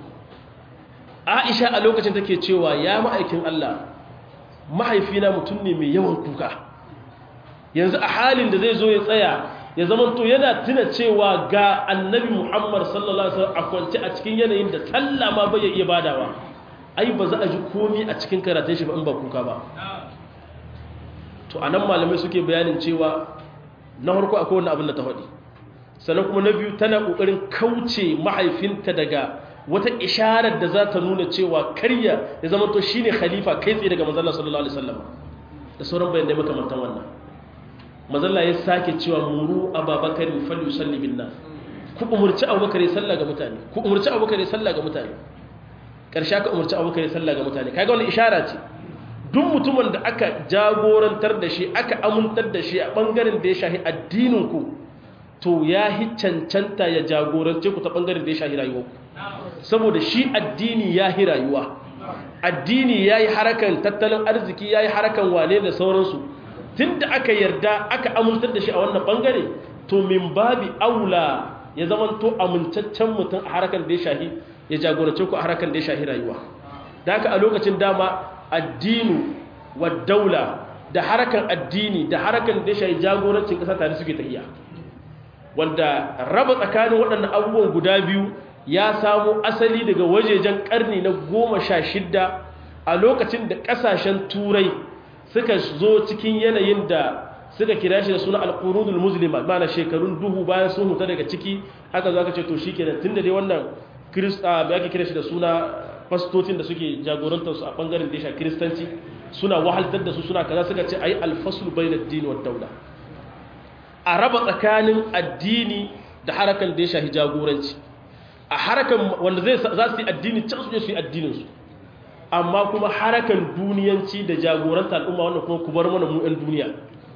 Aisha a lokacin take cewa ya ma'aikin Allah mahaifina mutum ne mai yawan kuka yanzu a halin da zai zo ya tsaya ya zamanto yana tuna cewa ga Annabi Muhammad sallallahu alaihi wasallam a kwance a cikin yanayin da sallah ma bai iya badawa ai ba za a ji komai a cikin karatun shi ba in ba kuka ba to anan malamai suke bayanin cewa na farko akwai wannan abin da ta faɗi sannan kuma na biyu tana kokarin kauce mahaifinta daga wata isharar da za ta nuna cewa karya ya zama to shine khalifa kai tsaye daga manzon sallallahu alaihi wasallam da sauran bayanai makamantan wannan manzon ya sake cewa muru ababakar falyusalli bin nas ku umurci abubakar ya salla ga mutane ku umurci abubakar ya salla ga mutane karshe ka umurci abubakar ya salla ga mutane kaga wannan ishara ce duk mutumin da aka jagorantar da shi aka amintar da shi a ɓangaren da ya shahi addininku to ya hi cancanta ya jagorance ku ta ɓangaren da ya shahi rayuwarku saboda shi addini ya hi rayuwa addini ya yi harakan tattalin arziki ya yi harakan wane da sauransu tun da aka yarda aka amintar da shi a wannan ɓangare to min babi aula ya zamanto amintaccen mutum a harakan da ya shahi ya jagorance ku a harakan da ya shahi rayuwa da haka a lokacin dama addinu wa daula da harakan addini da harakan da ya shahi jagorancin ƙasa tare suke tafiya wanda raba tsakanin waɗannan abubuwan guda biyu ya samo asali daga wajejen ƙarni na goma sha shidda a lokacin da ƙasashen turai suka zo cikin yanayin da suka kira shi da suna alƙurudul muslima mana shekarun duhu bayan sun huta daga ciki haka zo aka ce to shikenan tunda dai wannan kirista da ake kira shi da suna fastocin da suke jagorantar su a bangaren da ya sha kiristanci suna wahaltar da su suna kaza suka ce ayi alfaslu bainad din wad daula a raba tsakanin addini da harakan da ya shahi jagoranci a harakan wanda zai za su yi addini can su je su yi addinin su amma kuma harakan duniyanci da jagoranta al'umma wannan kuma ku bar mana mu ɗan duniya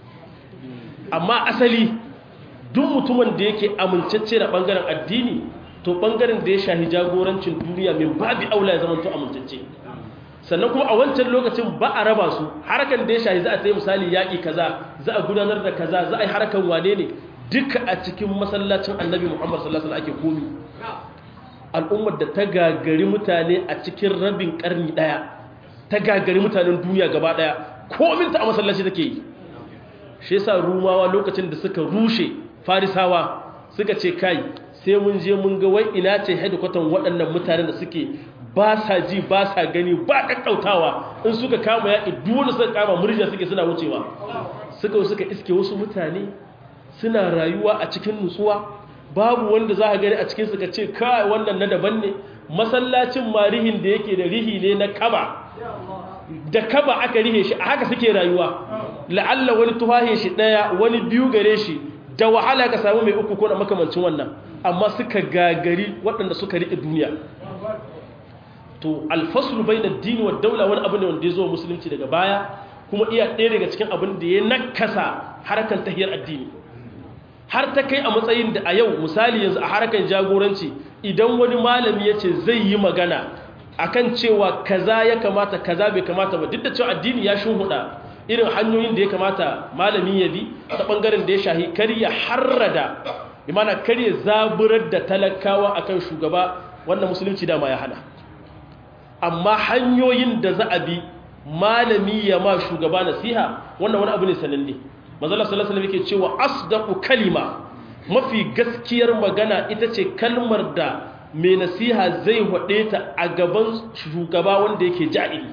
amma asali duk mutumin da yake amincacce da bangaren addini to bangaren da ya shahi jagorancin duniya mai babi aula ya zamanto amincacce sannan kuma a wancan lokacin ba a raba su harakan da ya shahi za a tsaye misali yaƙi kaza za a gudanar da kaza za a yi harakan wane ne duka a cikin masallacin annabi muhammad sallallahu alaihi wasallam ake komi al'ummar da ta gagari mutane a cikin rabin karni daya ta gagari mutanen duniya gaba daya kominta a masallaci take yi shi yasa rumawa lokacin da suka rushe farisawa suka ce kai sai mun je mun ga wai ina ce headquarter waɗannan mutanen da suke ba sa ji ba sa gani ba kakkautawa in suka kama yaƙi dole suka kama murja suke suna wucewa suka suka iske wasu mutane suna rayuwa a cikin nutsuwa babu wanda za a gani a cikin suka ce kai wannan na daban ne masallacin marihin da yake da rihi ne na kaba da kaba aka rihe shi a haka suke rayuwa la'alla wani tuhahin shi daya wani biyu gare shi da wahala ka samu mai uku ko na makamancin wannan amma suka gagari waɗanda suka riƙe duniya to alfaslu bainad dini wad daula wani abu ne wanda ya zo musulunci daga baya kuma iya ɗaya daga cikin abin da ya nakasa harkan tahiyar addini har ta kai a matsayin da a yau misali yanzu a harkan jagoranci idan wani malami ya ce zai yi magana akan cewa kaza ya kamata kaza bai kamata ba duk da cewa addini ya shunhuda irin hanyoyin da ya kamata malami ya bi ta bangaren da ya shahi kar ya harrada imana kar ya zaburar da talakawa akan shugaba wannan musulunci dama ya hana amma hanyoyin da za a bi malami ya ma shugaba nasiha wannan wani abu ne sananne manzala sallallahu alaihi wasallam yake cewa asdaqu kalima mafi gaskiyar magana ita ce kalmar da mai nasiha zai hade ta a gaban shugaba wanda yake jahili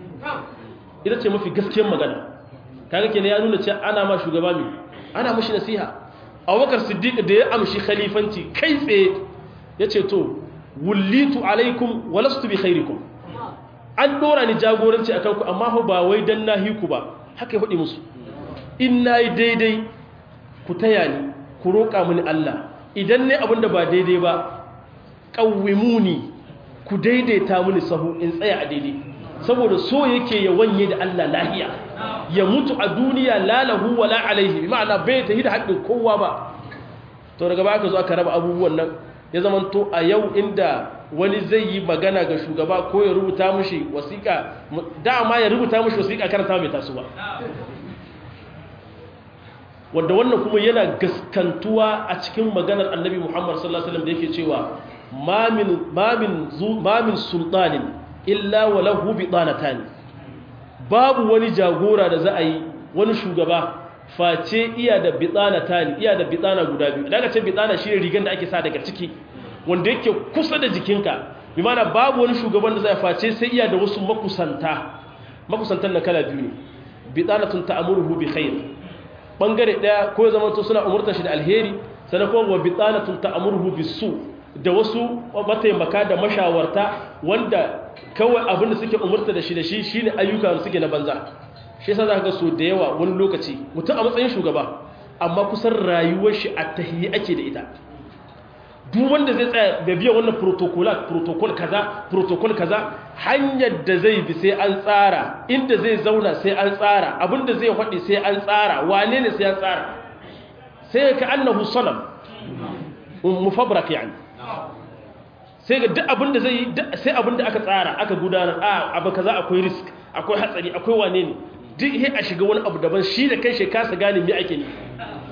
ita ce mafi gaskiyar magana kaga kenan ya nuna cewa ana ma shugaba mai ana mashi nasiha Abubakar Siddiq da ya amshi khalifanci kai tsaye yace to wullitu alaikum walastu bi khairikum an dora ni jagoranci akan ku amma ba wai dan nahi ku ba haka ya faɗi musu in nayi daidai ku taya ni ku roƙa mini Allah idan ne abinda ba daidai ba qawwimuni ku daidaita mini sahu in tsaya a daidai saboda so yake ya wanye da Allah lahiya ya mutu a duniya lalahu wala alaihi bi ma'ana bai tahi da haƙƙin kowa ba to daga baya ka zo aka raba abubuwan nan ya zaman to a yau inda wani zai yi magana ga shugaba ko ya rubuta mushi wasiƙa dama ya rubuta mushi wasiƙa karanta mai taso ba wanda wannan kuma yana gaskantuwa a cikin maganar annabi Muhammad sallallahu alaihi wasallam da yake cewa mamin mamin mamin sultanin illa walahu bidanatan babu wani jagora da za a yi wani shugaba face iya da bidanatan iya da bidana guda biyu daga ce bidana shi rigan da ake sa daga ciki wanda yake kusa da jikinka bi mana babu wani shugaban da zai face sai iya da wasu makusanta makusantan na kala biyu ne bidanatun ta'muruhu bi khair bangare daya ko ya zama to suna umurtar shi da alheri sannan kuma wa bidanatun ta'muruhu bis su da wasu mataimaka da mashawarta wanda kawai abin da suke umurta da shi da shi shine ayyuka da suke na banza shi yasa zaka ga so da yawa wani lokaci mutum a matsayin shugaba amma kusan rayuwar shi a tahiyyi ake da ita duk wanda zai tsaya da biya wannan protocol protocol kaza protocol kaza hanyar da zai bi sai an tsara inda zai zauna sai an tsara abinda zai faɗi sai an tsara wane ne sai an tsara sai ka annahu sanam mufabrak yani sai ga duk abinda zai yi sai abinda aka tsara aka gudanar a abu kaza akwai risk akwai hatsari akwai wane ne duk he a shiga wani abu daban shi da kai shi kasa gane me ake ne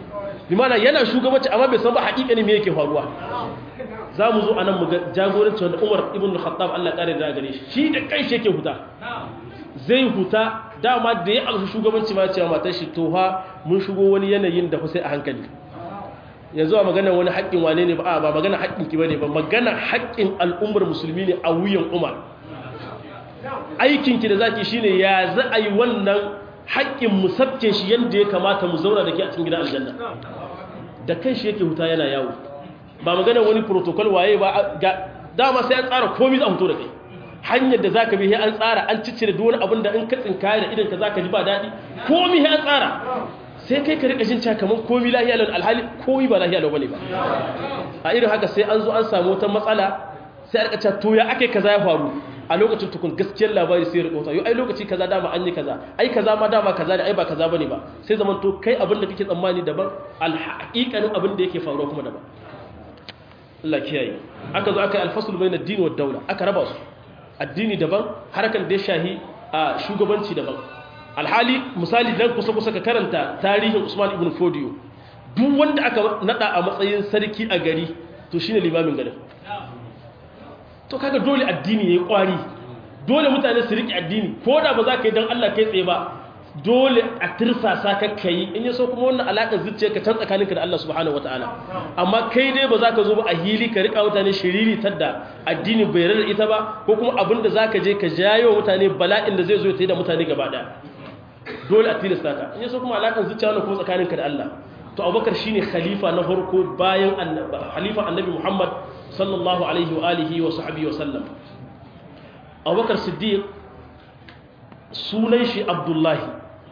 limana yana shugabanci amma bai san ba haƙiƙani me yake faruwa za mu zo a nan mu ga jagoranci wanda Umar ibn al-Khattab Allah ƙare da gare shi shi da kai shi yake huta zai huta dama da ya amsa shugabanci ma cewa matar shi to ha mun shigo wani yanayin da fa sai a hankali yanzu a magana wani haƙƙin wane ne ba ba magana haƙƙin ki bane ba magana haƙƙin al'ummar musulmi ne a wuyan Umar aikin ki da zaki shine ya za a yi wannan haƙƙin mu sabke shi yanda ya kamata mu zauna da ke a cikin gidan aljanna da kan shi yake huta yana yawo ba magana wani protocol waye ba dama sai an tsara komai za a fito da kai hanyar da zaka bi sai an tsara an ciccire duk wani abin da in ka tsinkaya da idan ka zaka ji ba daɗi komai sai an tsara sai kai ka rika jin cewa kaman komai lahiya lau alhali komai ba lahiya lau bane ba a irin haka sai an zo an samu wata matsala sai a rika cewa to ya ake kaza ya faru a lokacin tukun gaskiyar labari sai rika wata ai lokaci kaza dama an yi kaza ai kaza ma dama kaza ne ai ba kaza bane ba sai zaman to kai abin da kake tsammani daban alhaqiqanin abin da yake faruwa kuma daban Allah kiyaye aka zo aka yi alfasul bainad din wad dawla aka raba su addini daban harakan da ya shahi a shugabanci daban alhali misali dan kusa kusa ka karanta tarihin Usman ibn Fodiyo duk wanda aka nada a matsayin sarki a gari to shine limamin garin to kaga dole addini yayi kwari dole mutane su riki addini ko da ba za ka yi dan Allah kai tsaye ba dole a tirsasa ka kai in yaso kuma wannan alakar zuciya ka tan tsakaninka da Allah subhanahu wataala amma kai dai ba za ka zo ba a hili ka rika mutane shiriri tadda addini bai rada ita ba ko kuma abinda za ka je ka jayo mutane bala'in da zai zo ya tayi da mutane gaba daya dole a tilasta ka in yaso kuma alakar zuciya wannan kuma tsakaninka da Allah to Abubakar shine khalifa na farko bayan annabi khalifa annabi Muhammad sallallahu alaihi wa alihi wa sahbihi wa sallam Abubakar Siddiq sunan shi Abdullahi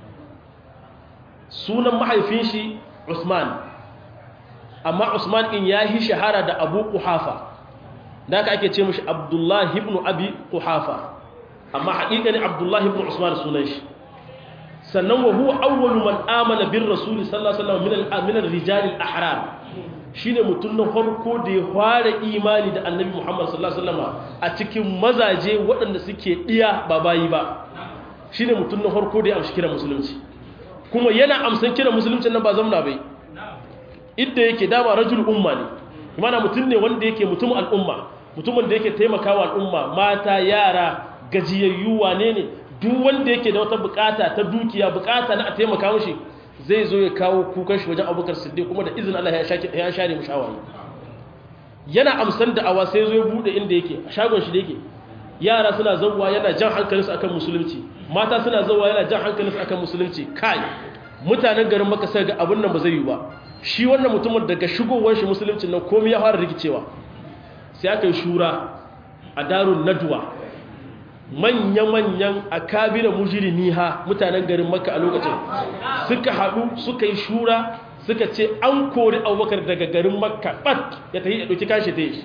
sunan mahaifin shi Usman amma Usman din yayi shahara da Abu Quhafa da aka ake ce mishi Abdullah ibn Abi Quhafa amma haƙiƙanin Abdullah ibn Usman sunan shi sannan wa huwa awwalu man amana bir rasul sallallahu alaihi wasallam min min ar-rijal al-ahram shine mutun na farko da ya fara imani da Annabi Muhammad sallallahu alaihi wasallam a cikin mazaje waɗanda suke diya ba bayi ba shine mutun na farko da ya amshi kira musulunci kuma yana amsan kira musulunci nan ba zamna bai idda yake dama rajul umma ne imana mutum ne wanda yake mutum al'umma mutumin da yake taimakawa al'umma mata yara gajiyayyu wane ne duk wanda yake da wata bukata ta dukiya bukata na a taimaka mishi zai zo ya kawo kukan shi wajen Abubakar Siddiq kuma da izinin Allah ya share mishi hawaye yana amsan da awa sai zo ya bude inda yake a shagon shi da yake yara suna zawwa yana jan hankalinsu akan musulunci mata suna zawwa yana jan hankalinsu akan musulunci kai mutanen garin Makka sai ga abun nan ba zai yi ba shi wannan mutumin daga shigowar shi musulunci nan komai ya fara rikicewa sai aka yi shura a darun nadwa manya-manyan akabira mujrimiha mutanen garin Makka a lokacin suka haɗu suka yi shura suka ce an kori Abubakar daga garin Makka bat ya tafi ya dauki kashi ta yi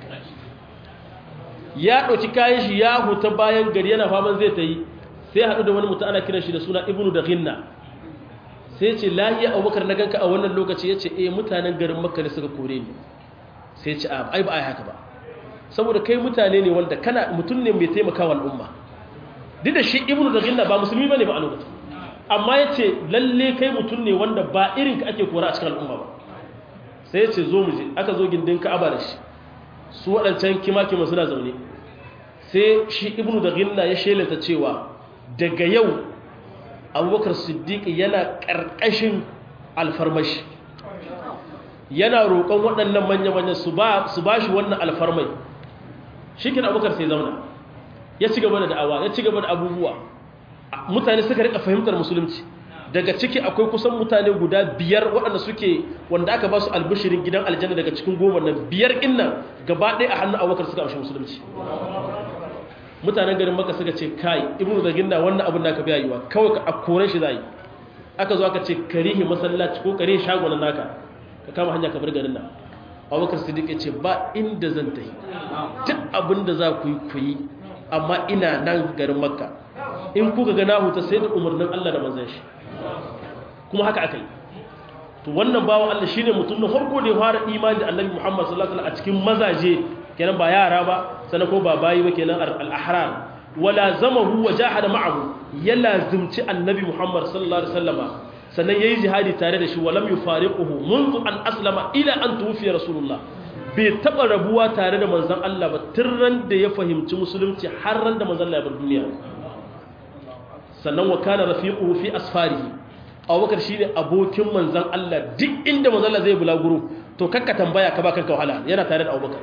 ya ɗauki kayan shi ya huta bayan gari yana faman zai ta yi sai haɗu da wani mutum ana kiran shi da suna ibnu da ghinna sai ce lahiya Abubakar na ganka a wannan lokaci ya ce eh mutanen garin Makka ne suka kore ni sai ce ai ba ai haka ba saboda kai mutane ne wanda kana mutum ne mai taimakawa al'umma duk da shi ibnu da ghinna ba musulmi bane ba a lokacin amma ya ce lalle kai mutum ne wanda ba irin ka ake kora a cikin al'umma ba sai ya ce zo mu je aka zo gindin Ka'aba da shi su waɗancan kima-kima suna zaune sai shi ibnu da ghinna ya shelanta cewa daga yau Abubakar Siddiq yana ƙarƙashin alfarmashi yana roƙon waɗannan manya-manya su ba su ba shi wannan alfarmai shi kin Abubakar sai zauna ya ci gaba da da'awa ya ci gaba da abubuwa mutane suka rika fahimtar musulunci daga ciki akwai kusan mutane guda biyar waɗanda suke wanda aka ba su albishirin gidan aljanna daga cikin goma nan biyar innan gaba ɗaya a hannun Abubakar suka amshi musulunci mutanen garin Makka suka ce kai ibnu da ginda wannan abin da aka biya yiwa kawai ka akore shi zai aka zo aka ce karihi masallaci ko karihi shagonan naka ka kama hanya ka bar garin nan Abubakar Siddiq ya ce ba inda zan tafi duk abin da za ku yi ku yi amma ina nan garin Makka in kuka ga na huta sai da umarnin Allah da manzon shi kuma haka aka yi to wannan bawan Allah shine mutum na farko da ya fara imani da Annabi Muhammad sallallahu alaihi wasallam a cikin mazaje kenan ba yara ba sanan ko ba bayi ba kenan al-ahrar wala zamahu wa jahada ma'ahu ya lazimci Annabi Muhammad sallallahu alaihi wasallama sannan yayi jihadi tare da shi walam yufariquhu منذ an aslama ila an tuwfiya rasulullah bai taba rabuwa tare da manzon Allah ba tirran da ya fahimci musulunci har ran da manzon Allah ya bar duniya sannan wa kana rafiquhu fi asfarihi Abubakar shine abokin manzon Allah duk inda manzon Allah zai bulaguro to kakka tambaya ka ba kanka wahala yana tare da Abubakar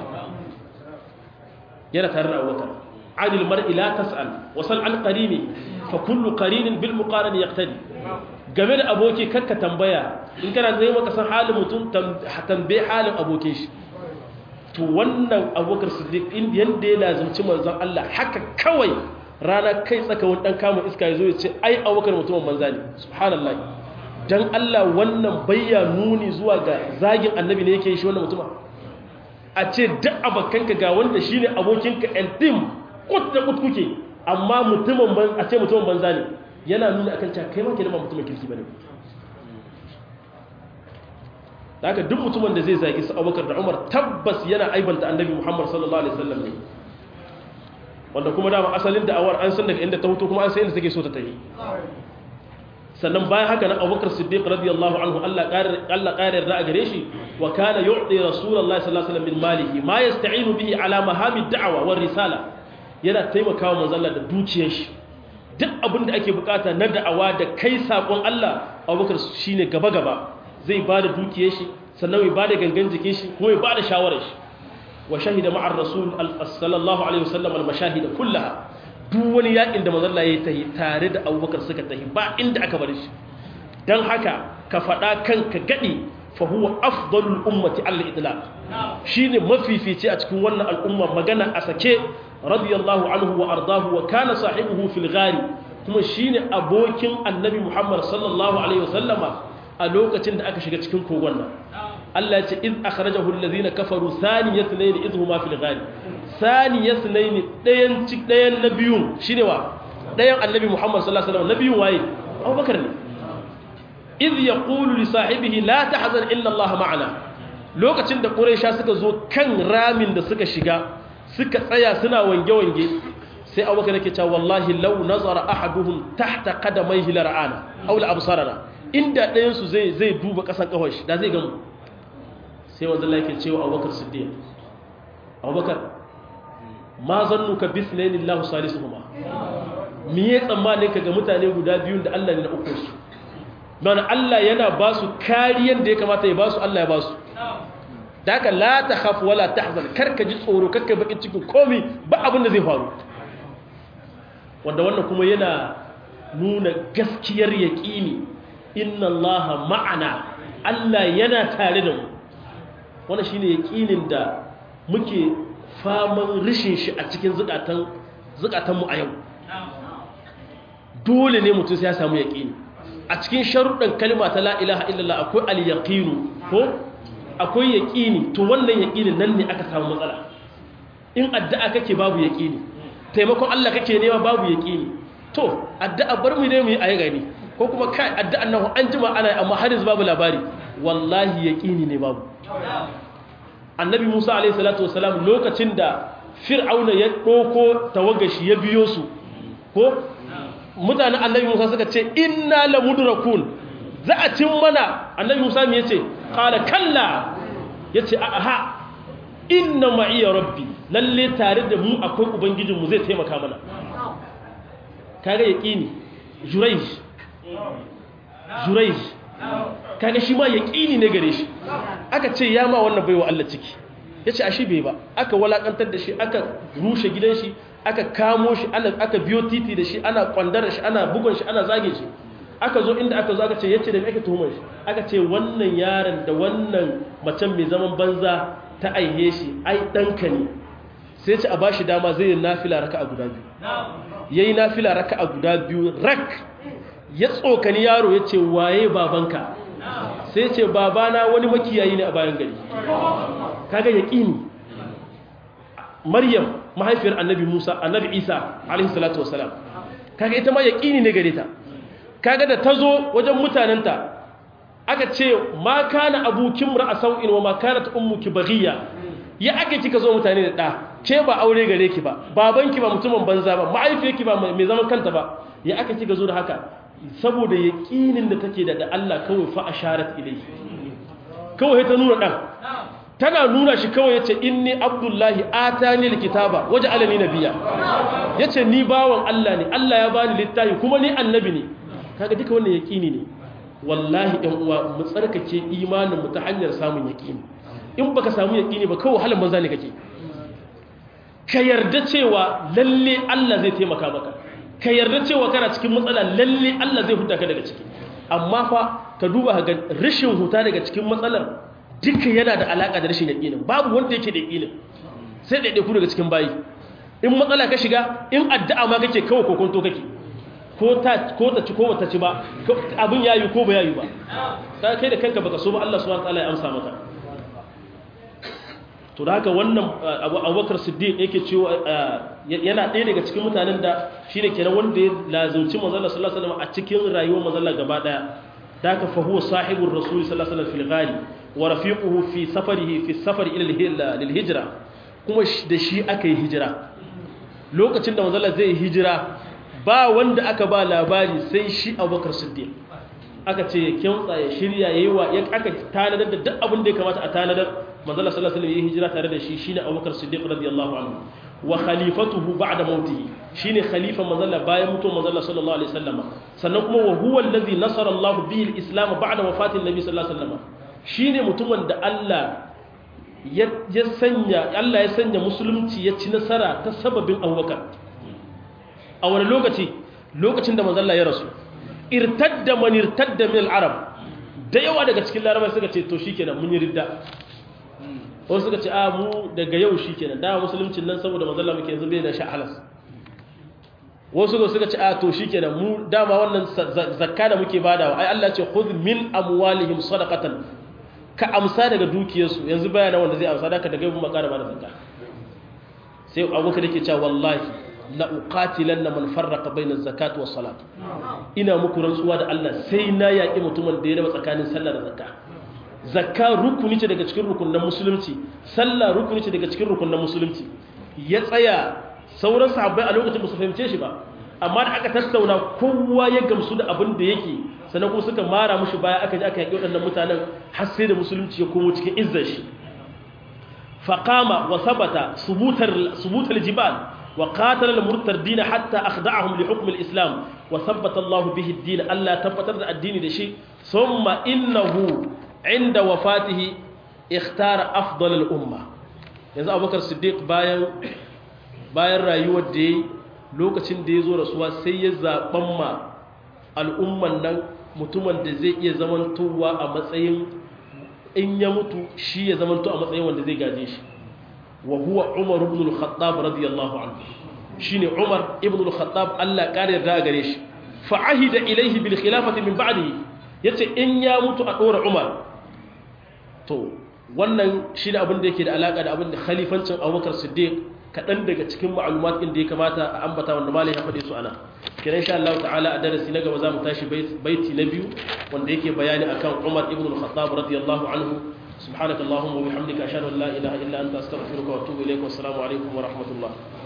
yana tare da Abubakar adil mar'i la tas'al wa sal an qarini fa kullu qarinin bil muqaran yaqtadi game da aboki kakka tambaya in kana zai maka san halin mutum tambaye halin abokin shi to wannan Abubakar Siddiq in yanda ya lazimci manzon Allah haka kawai rana kai tsaka wani dan kama iska yazo ya ce ai Abubakar mutumin banza ne subhanallahi dan Allah wannan bayya nuni zuwa ga zagin annabi ne yake yi shi wannan mutuma a ce duk abakanka ga wanda shine abokinka eltim kut da kut kuke amma mutumin ban a ce mutumin banza ne yana nuna akan cewa kai ma ke da mutumin kirki bane haka duk mutumin da zai zagi su Abubakar da Umar tabbas yana aibanta annabi Muhammad sallallahu alaihi wasallam ne wanda kuma dama asalin da'awar an san daga inda ta hutu kuma an san inda take so ta tafi sannan bayan haka nan Abubakar Siddiq radiyallahu anhu Allah ƙarar Allah ƙarar da gare shi wa kana yu'ti Rasulullahi sallallahu alaihi wasallam min malihi ma yasta'inu bihi ala mahamid da'wa war risala yana taimakawa manzon Allah da dukiyar shi duk abin da ake bukata na da'awa da kai sakon Allah Abubakar shine gaba gaba zai bada dukiyar shi sannan ya bada gangan jikin shi kuma ya bada shawarar shi wa shahida ma'ar rasul sallallahu alaihi wasallam al-mashahid kullaha duk wani yakin da manzon Allah ya tahi tare da Abubakar suka tahi ba inda aka bar shi dan haka ka fada kanka gadi fa huwa afdalul ummati al-idlaq shine mafifici a cikin wannan al'umma magana a sake radiyallahu anhu wa ardahu wa kana sahibuhu fil ghari kuma shine abokin annabi Muhammad sallallahu alaihi wasallama a lokacin da aka shiga cikin kogon nan Allah ya ce iz akhrajahu alladhina kafaru thaniyatnayn idh huma fil ghari thaniyatnayn dayan cik dayan nabiyun shine wa dayan annabi Muhammad sallallahu alaihi wasallam nabiyun waye Abubakar ne iz yaqulu li sahibihi la tahzan illa Allah ma'ana lokacin da quraisha suka zo kan ramin da suka shiga suka tsaya suna wange wange sai Abubakar yake cewa wallahi law nazara ahaduhum tahta qadamayhi la ra'ana aw la absarana inda dayan su zai zai duba kasan kafar shi da zai gamu sai wanda Allah yake cewa Abubakar Siddiq Abubakar ma zannuka bisnayn Allahu salisuhuma me ya tsammanin ka ga mutane guda biyun da Allah ne na uku su mana Allah yana ba su kariyan da ya kamata ya ba su Allah ya ba su da haka la takhaf wala tahzan karka ji tsoro karka bakin cikin komai ba abin da zai faru wanda wannan kuma yana nuna gaskiyar yaqini inna Allaha ma'ana Allah yana tare da mu wannan shine yaqinin da muke faman rishin shi a cikin zukatan zukatan mu a yau dole ne mutum sai ya samu yaqini a cikin sharuɗan kalma ta la ilaha illallah akwai al-yaqinu ko akwai yaqini to wannan yaqinin nan ne aka samu matsala in addu'a kake babu yaqini taimakon Allah kake nema babu yaqini to addu'a bar mu ne mu yi ayi gani ko kuma kai addu'an nan an jima ana amma har yanzu babu labari wallahi yaqini ne babu annabi Musa alaihi salatu wasalam lokacin da fir'auna ya doko tawagashi ya biyo su ko mutanen annabi Musa suka ce inna lamudrakun za a cin mana annabi Musa me yace qala kalla yace a aha inna ma'iya rabbi lalle tare da mu akwai ubangijin mu zai taimaka mana kaga yaqini jurayj jurayj kaga shi ma yaqini ne gare shi aka ce ya ma wannan baiwa Allah ciki yace ashi bai ba aka walakantar da shi aka rushe gidan shi aka kamo shi aka biyo titi da shi ana kwandar shi ana bugun shi ana zage shi aka zo inda aka zo aka ce yace da me ake tuhumar shi aka ce wannan yaron da wannan macen mai zaman banza ta aihe shi ai danka ne sai ce a bashi dama zai yi nafila raka'a guda biyu yayi nafila raka'a guda biyu rak ya tsokani yaro yace waye babanka sai ce babana wani makiyayi ne a bayan gari kaga yaqini Maryam mahaifiyar Annabi Musa Annabi Isa alaihi salatu wasalam kaga ita ma yaqini ne gare ta kaga da tazo wajen mutanenta aka ce ma kana abukim ra'a sau'in wa ma kanat ummuki baghiya ya ake kika zo mutane da da ke ba aure gare ki ba babanki ba mutumin banza ba mahaifiyarki ba mai zaman kanta ba ya aka kika zo da haka saboda yaqinin da take da Allah kawai fa asharat ilayhi kawai ta nuna dan tana nuna shi kawai yace inni abdullahi atani alkitaba waj'alani nabiyya yace ni bawan Allah ne Allah ya bani littafi kuma ni annabi ne kaga duka wannan yaqini ne wallahi ɗan uwa mu tsarkake imanin mu ta hanyar samun yaqini in baka samu yaqini ba kawai halin banza ne kake ka yarda cewa lalle Allah zai taimaka maka ka yarda cewa kana cikin matsala lalle Allah zai huta ka daga ciki amma fa ka duba ga rashin huta daga cikin matsalar duka yana da alaka da rashin yaqinin babu wanda yake da yaqinin sai da ku daga cikin bayi in matsala ka shiga in addu'a ma kake kawai kokonto kake ko ta ko ta ci ko bata ci ba abin yayi ko ba yayi ba sai kai da kanka baka so ba Allah subhanahu wataala ya amsa maka to da haka wannan Abubakar Siddiq yake cewa yana ɗaya daga cikin mutanen da shine kenan wanda ya lazumci manzon Allah sallallahu alaihi wasallam a cikin rayuwar manzon Allah gaba daya da haka fa huwa sahibur rasul sallallahu alaihi wasallam fil ghari wa rafiquhu fi safarihi fi safar ila lil hijra kuma da shi aka yi hijira lokacin da manzon Allah zai hijira ba wanda aka ba labari sai shi Abubakar Siddiq aka ce ya kyautsa ya shirya yayi wa ya aka tanadar da duk abin da ya kamata a tanadar manzo Allah sallallahu alaihi wasallam ya hijira tare da shi shine Abubakar Siddiq radiyallahu anhu wa khalifatuhu ba'da mautihi shine khalifa manzo Allah bayan mutuwar manzo Allah sallallahu alaihi wasallam sannan kuma wa huwa alladhi nasara Allah bihi al-islam ba'da wafatin nabi sallallahu alaihi wasallam shine mutumin da Allah ya sanya Allah ya sanya musulunci ya ci nasara ta sababin Abubakar a wani lokaci lokacin da manzo Allah ya rasu irtadda man irtadda min al-arab da yawa daga cikin larabawa suka ce to shikenan mun yi ridda wasu suka ce a mu daga yau shikenan da musuluncin nan saboda manzo Allah muke yanzu bai da sha halas wasu suka ce a to shikenan mu dama wannan zakka da muke badawa ai Allah ya ce khudh min amwalihim sadaqatan ka amsa daga dukiyarsu yanzu bayana wanda zai amsa daga daga mu makara ba da zakka sai abubakar yake cewa wallahi la uqatilanna man farraqa bayna az-zakati was-salat ina muku rantsuwa da Allah sai na yaki mutumin da ya raba tsakanin sallah da zakka zakka rukuni ce daga cikin rukunin musulunci sallah rukuni ce daga cikin rukunin musulunci ya tsaya sauran sahabbai a lokacin ba su fahimce shi ba amma da aka tattauna kowa ya gamsu da abin da yake sannan kuma suka mara mushi baya aka ji aka yaki waɗannan mutanen har sai da musulunci ya komo cikin izzar shi faqama wa sabata subutar subutal jibal وقاتل المرتدين حتى أخضعهم لحكم الإسلام وثبت الله به الدين ألا تبتر الدين دشي ثم إنه عند وفاته اختار أفضل الأمة ينزع أبو بكر الصديق باين باين رأيوه دي لوكتين دي زور رسوا سيزا بما الأمة نن متوما دزي يزمن توا أمسيم إن يموتوا شي يزمن توا أمسيم وندزي قاديش وهو عمر بن الخطاب رضي الله عنه شيني عمر ابن الخطاب الله قال يرضى غريش فعهد اليه بالخلافه من بعده yace in ya mutu a dora Umar to wannan shine abin da yake da alaka da abin da khalifancin Abubakar Siddiq kadan daga cikin ma'lumat din da ya kamata a ambata wanda malai ya fade su ana kira insha Allah ta'ala a darasi na gaba zamu tashi baiti na biyu wanda yake bayani akan Umar ibn al-Khattab radiyallahu anhu سبحانك اللهم وبحمدك أشهد أن لا إله إلا أنت أستغفرك وأتوب إليك والسلام عليكم ورحمة الله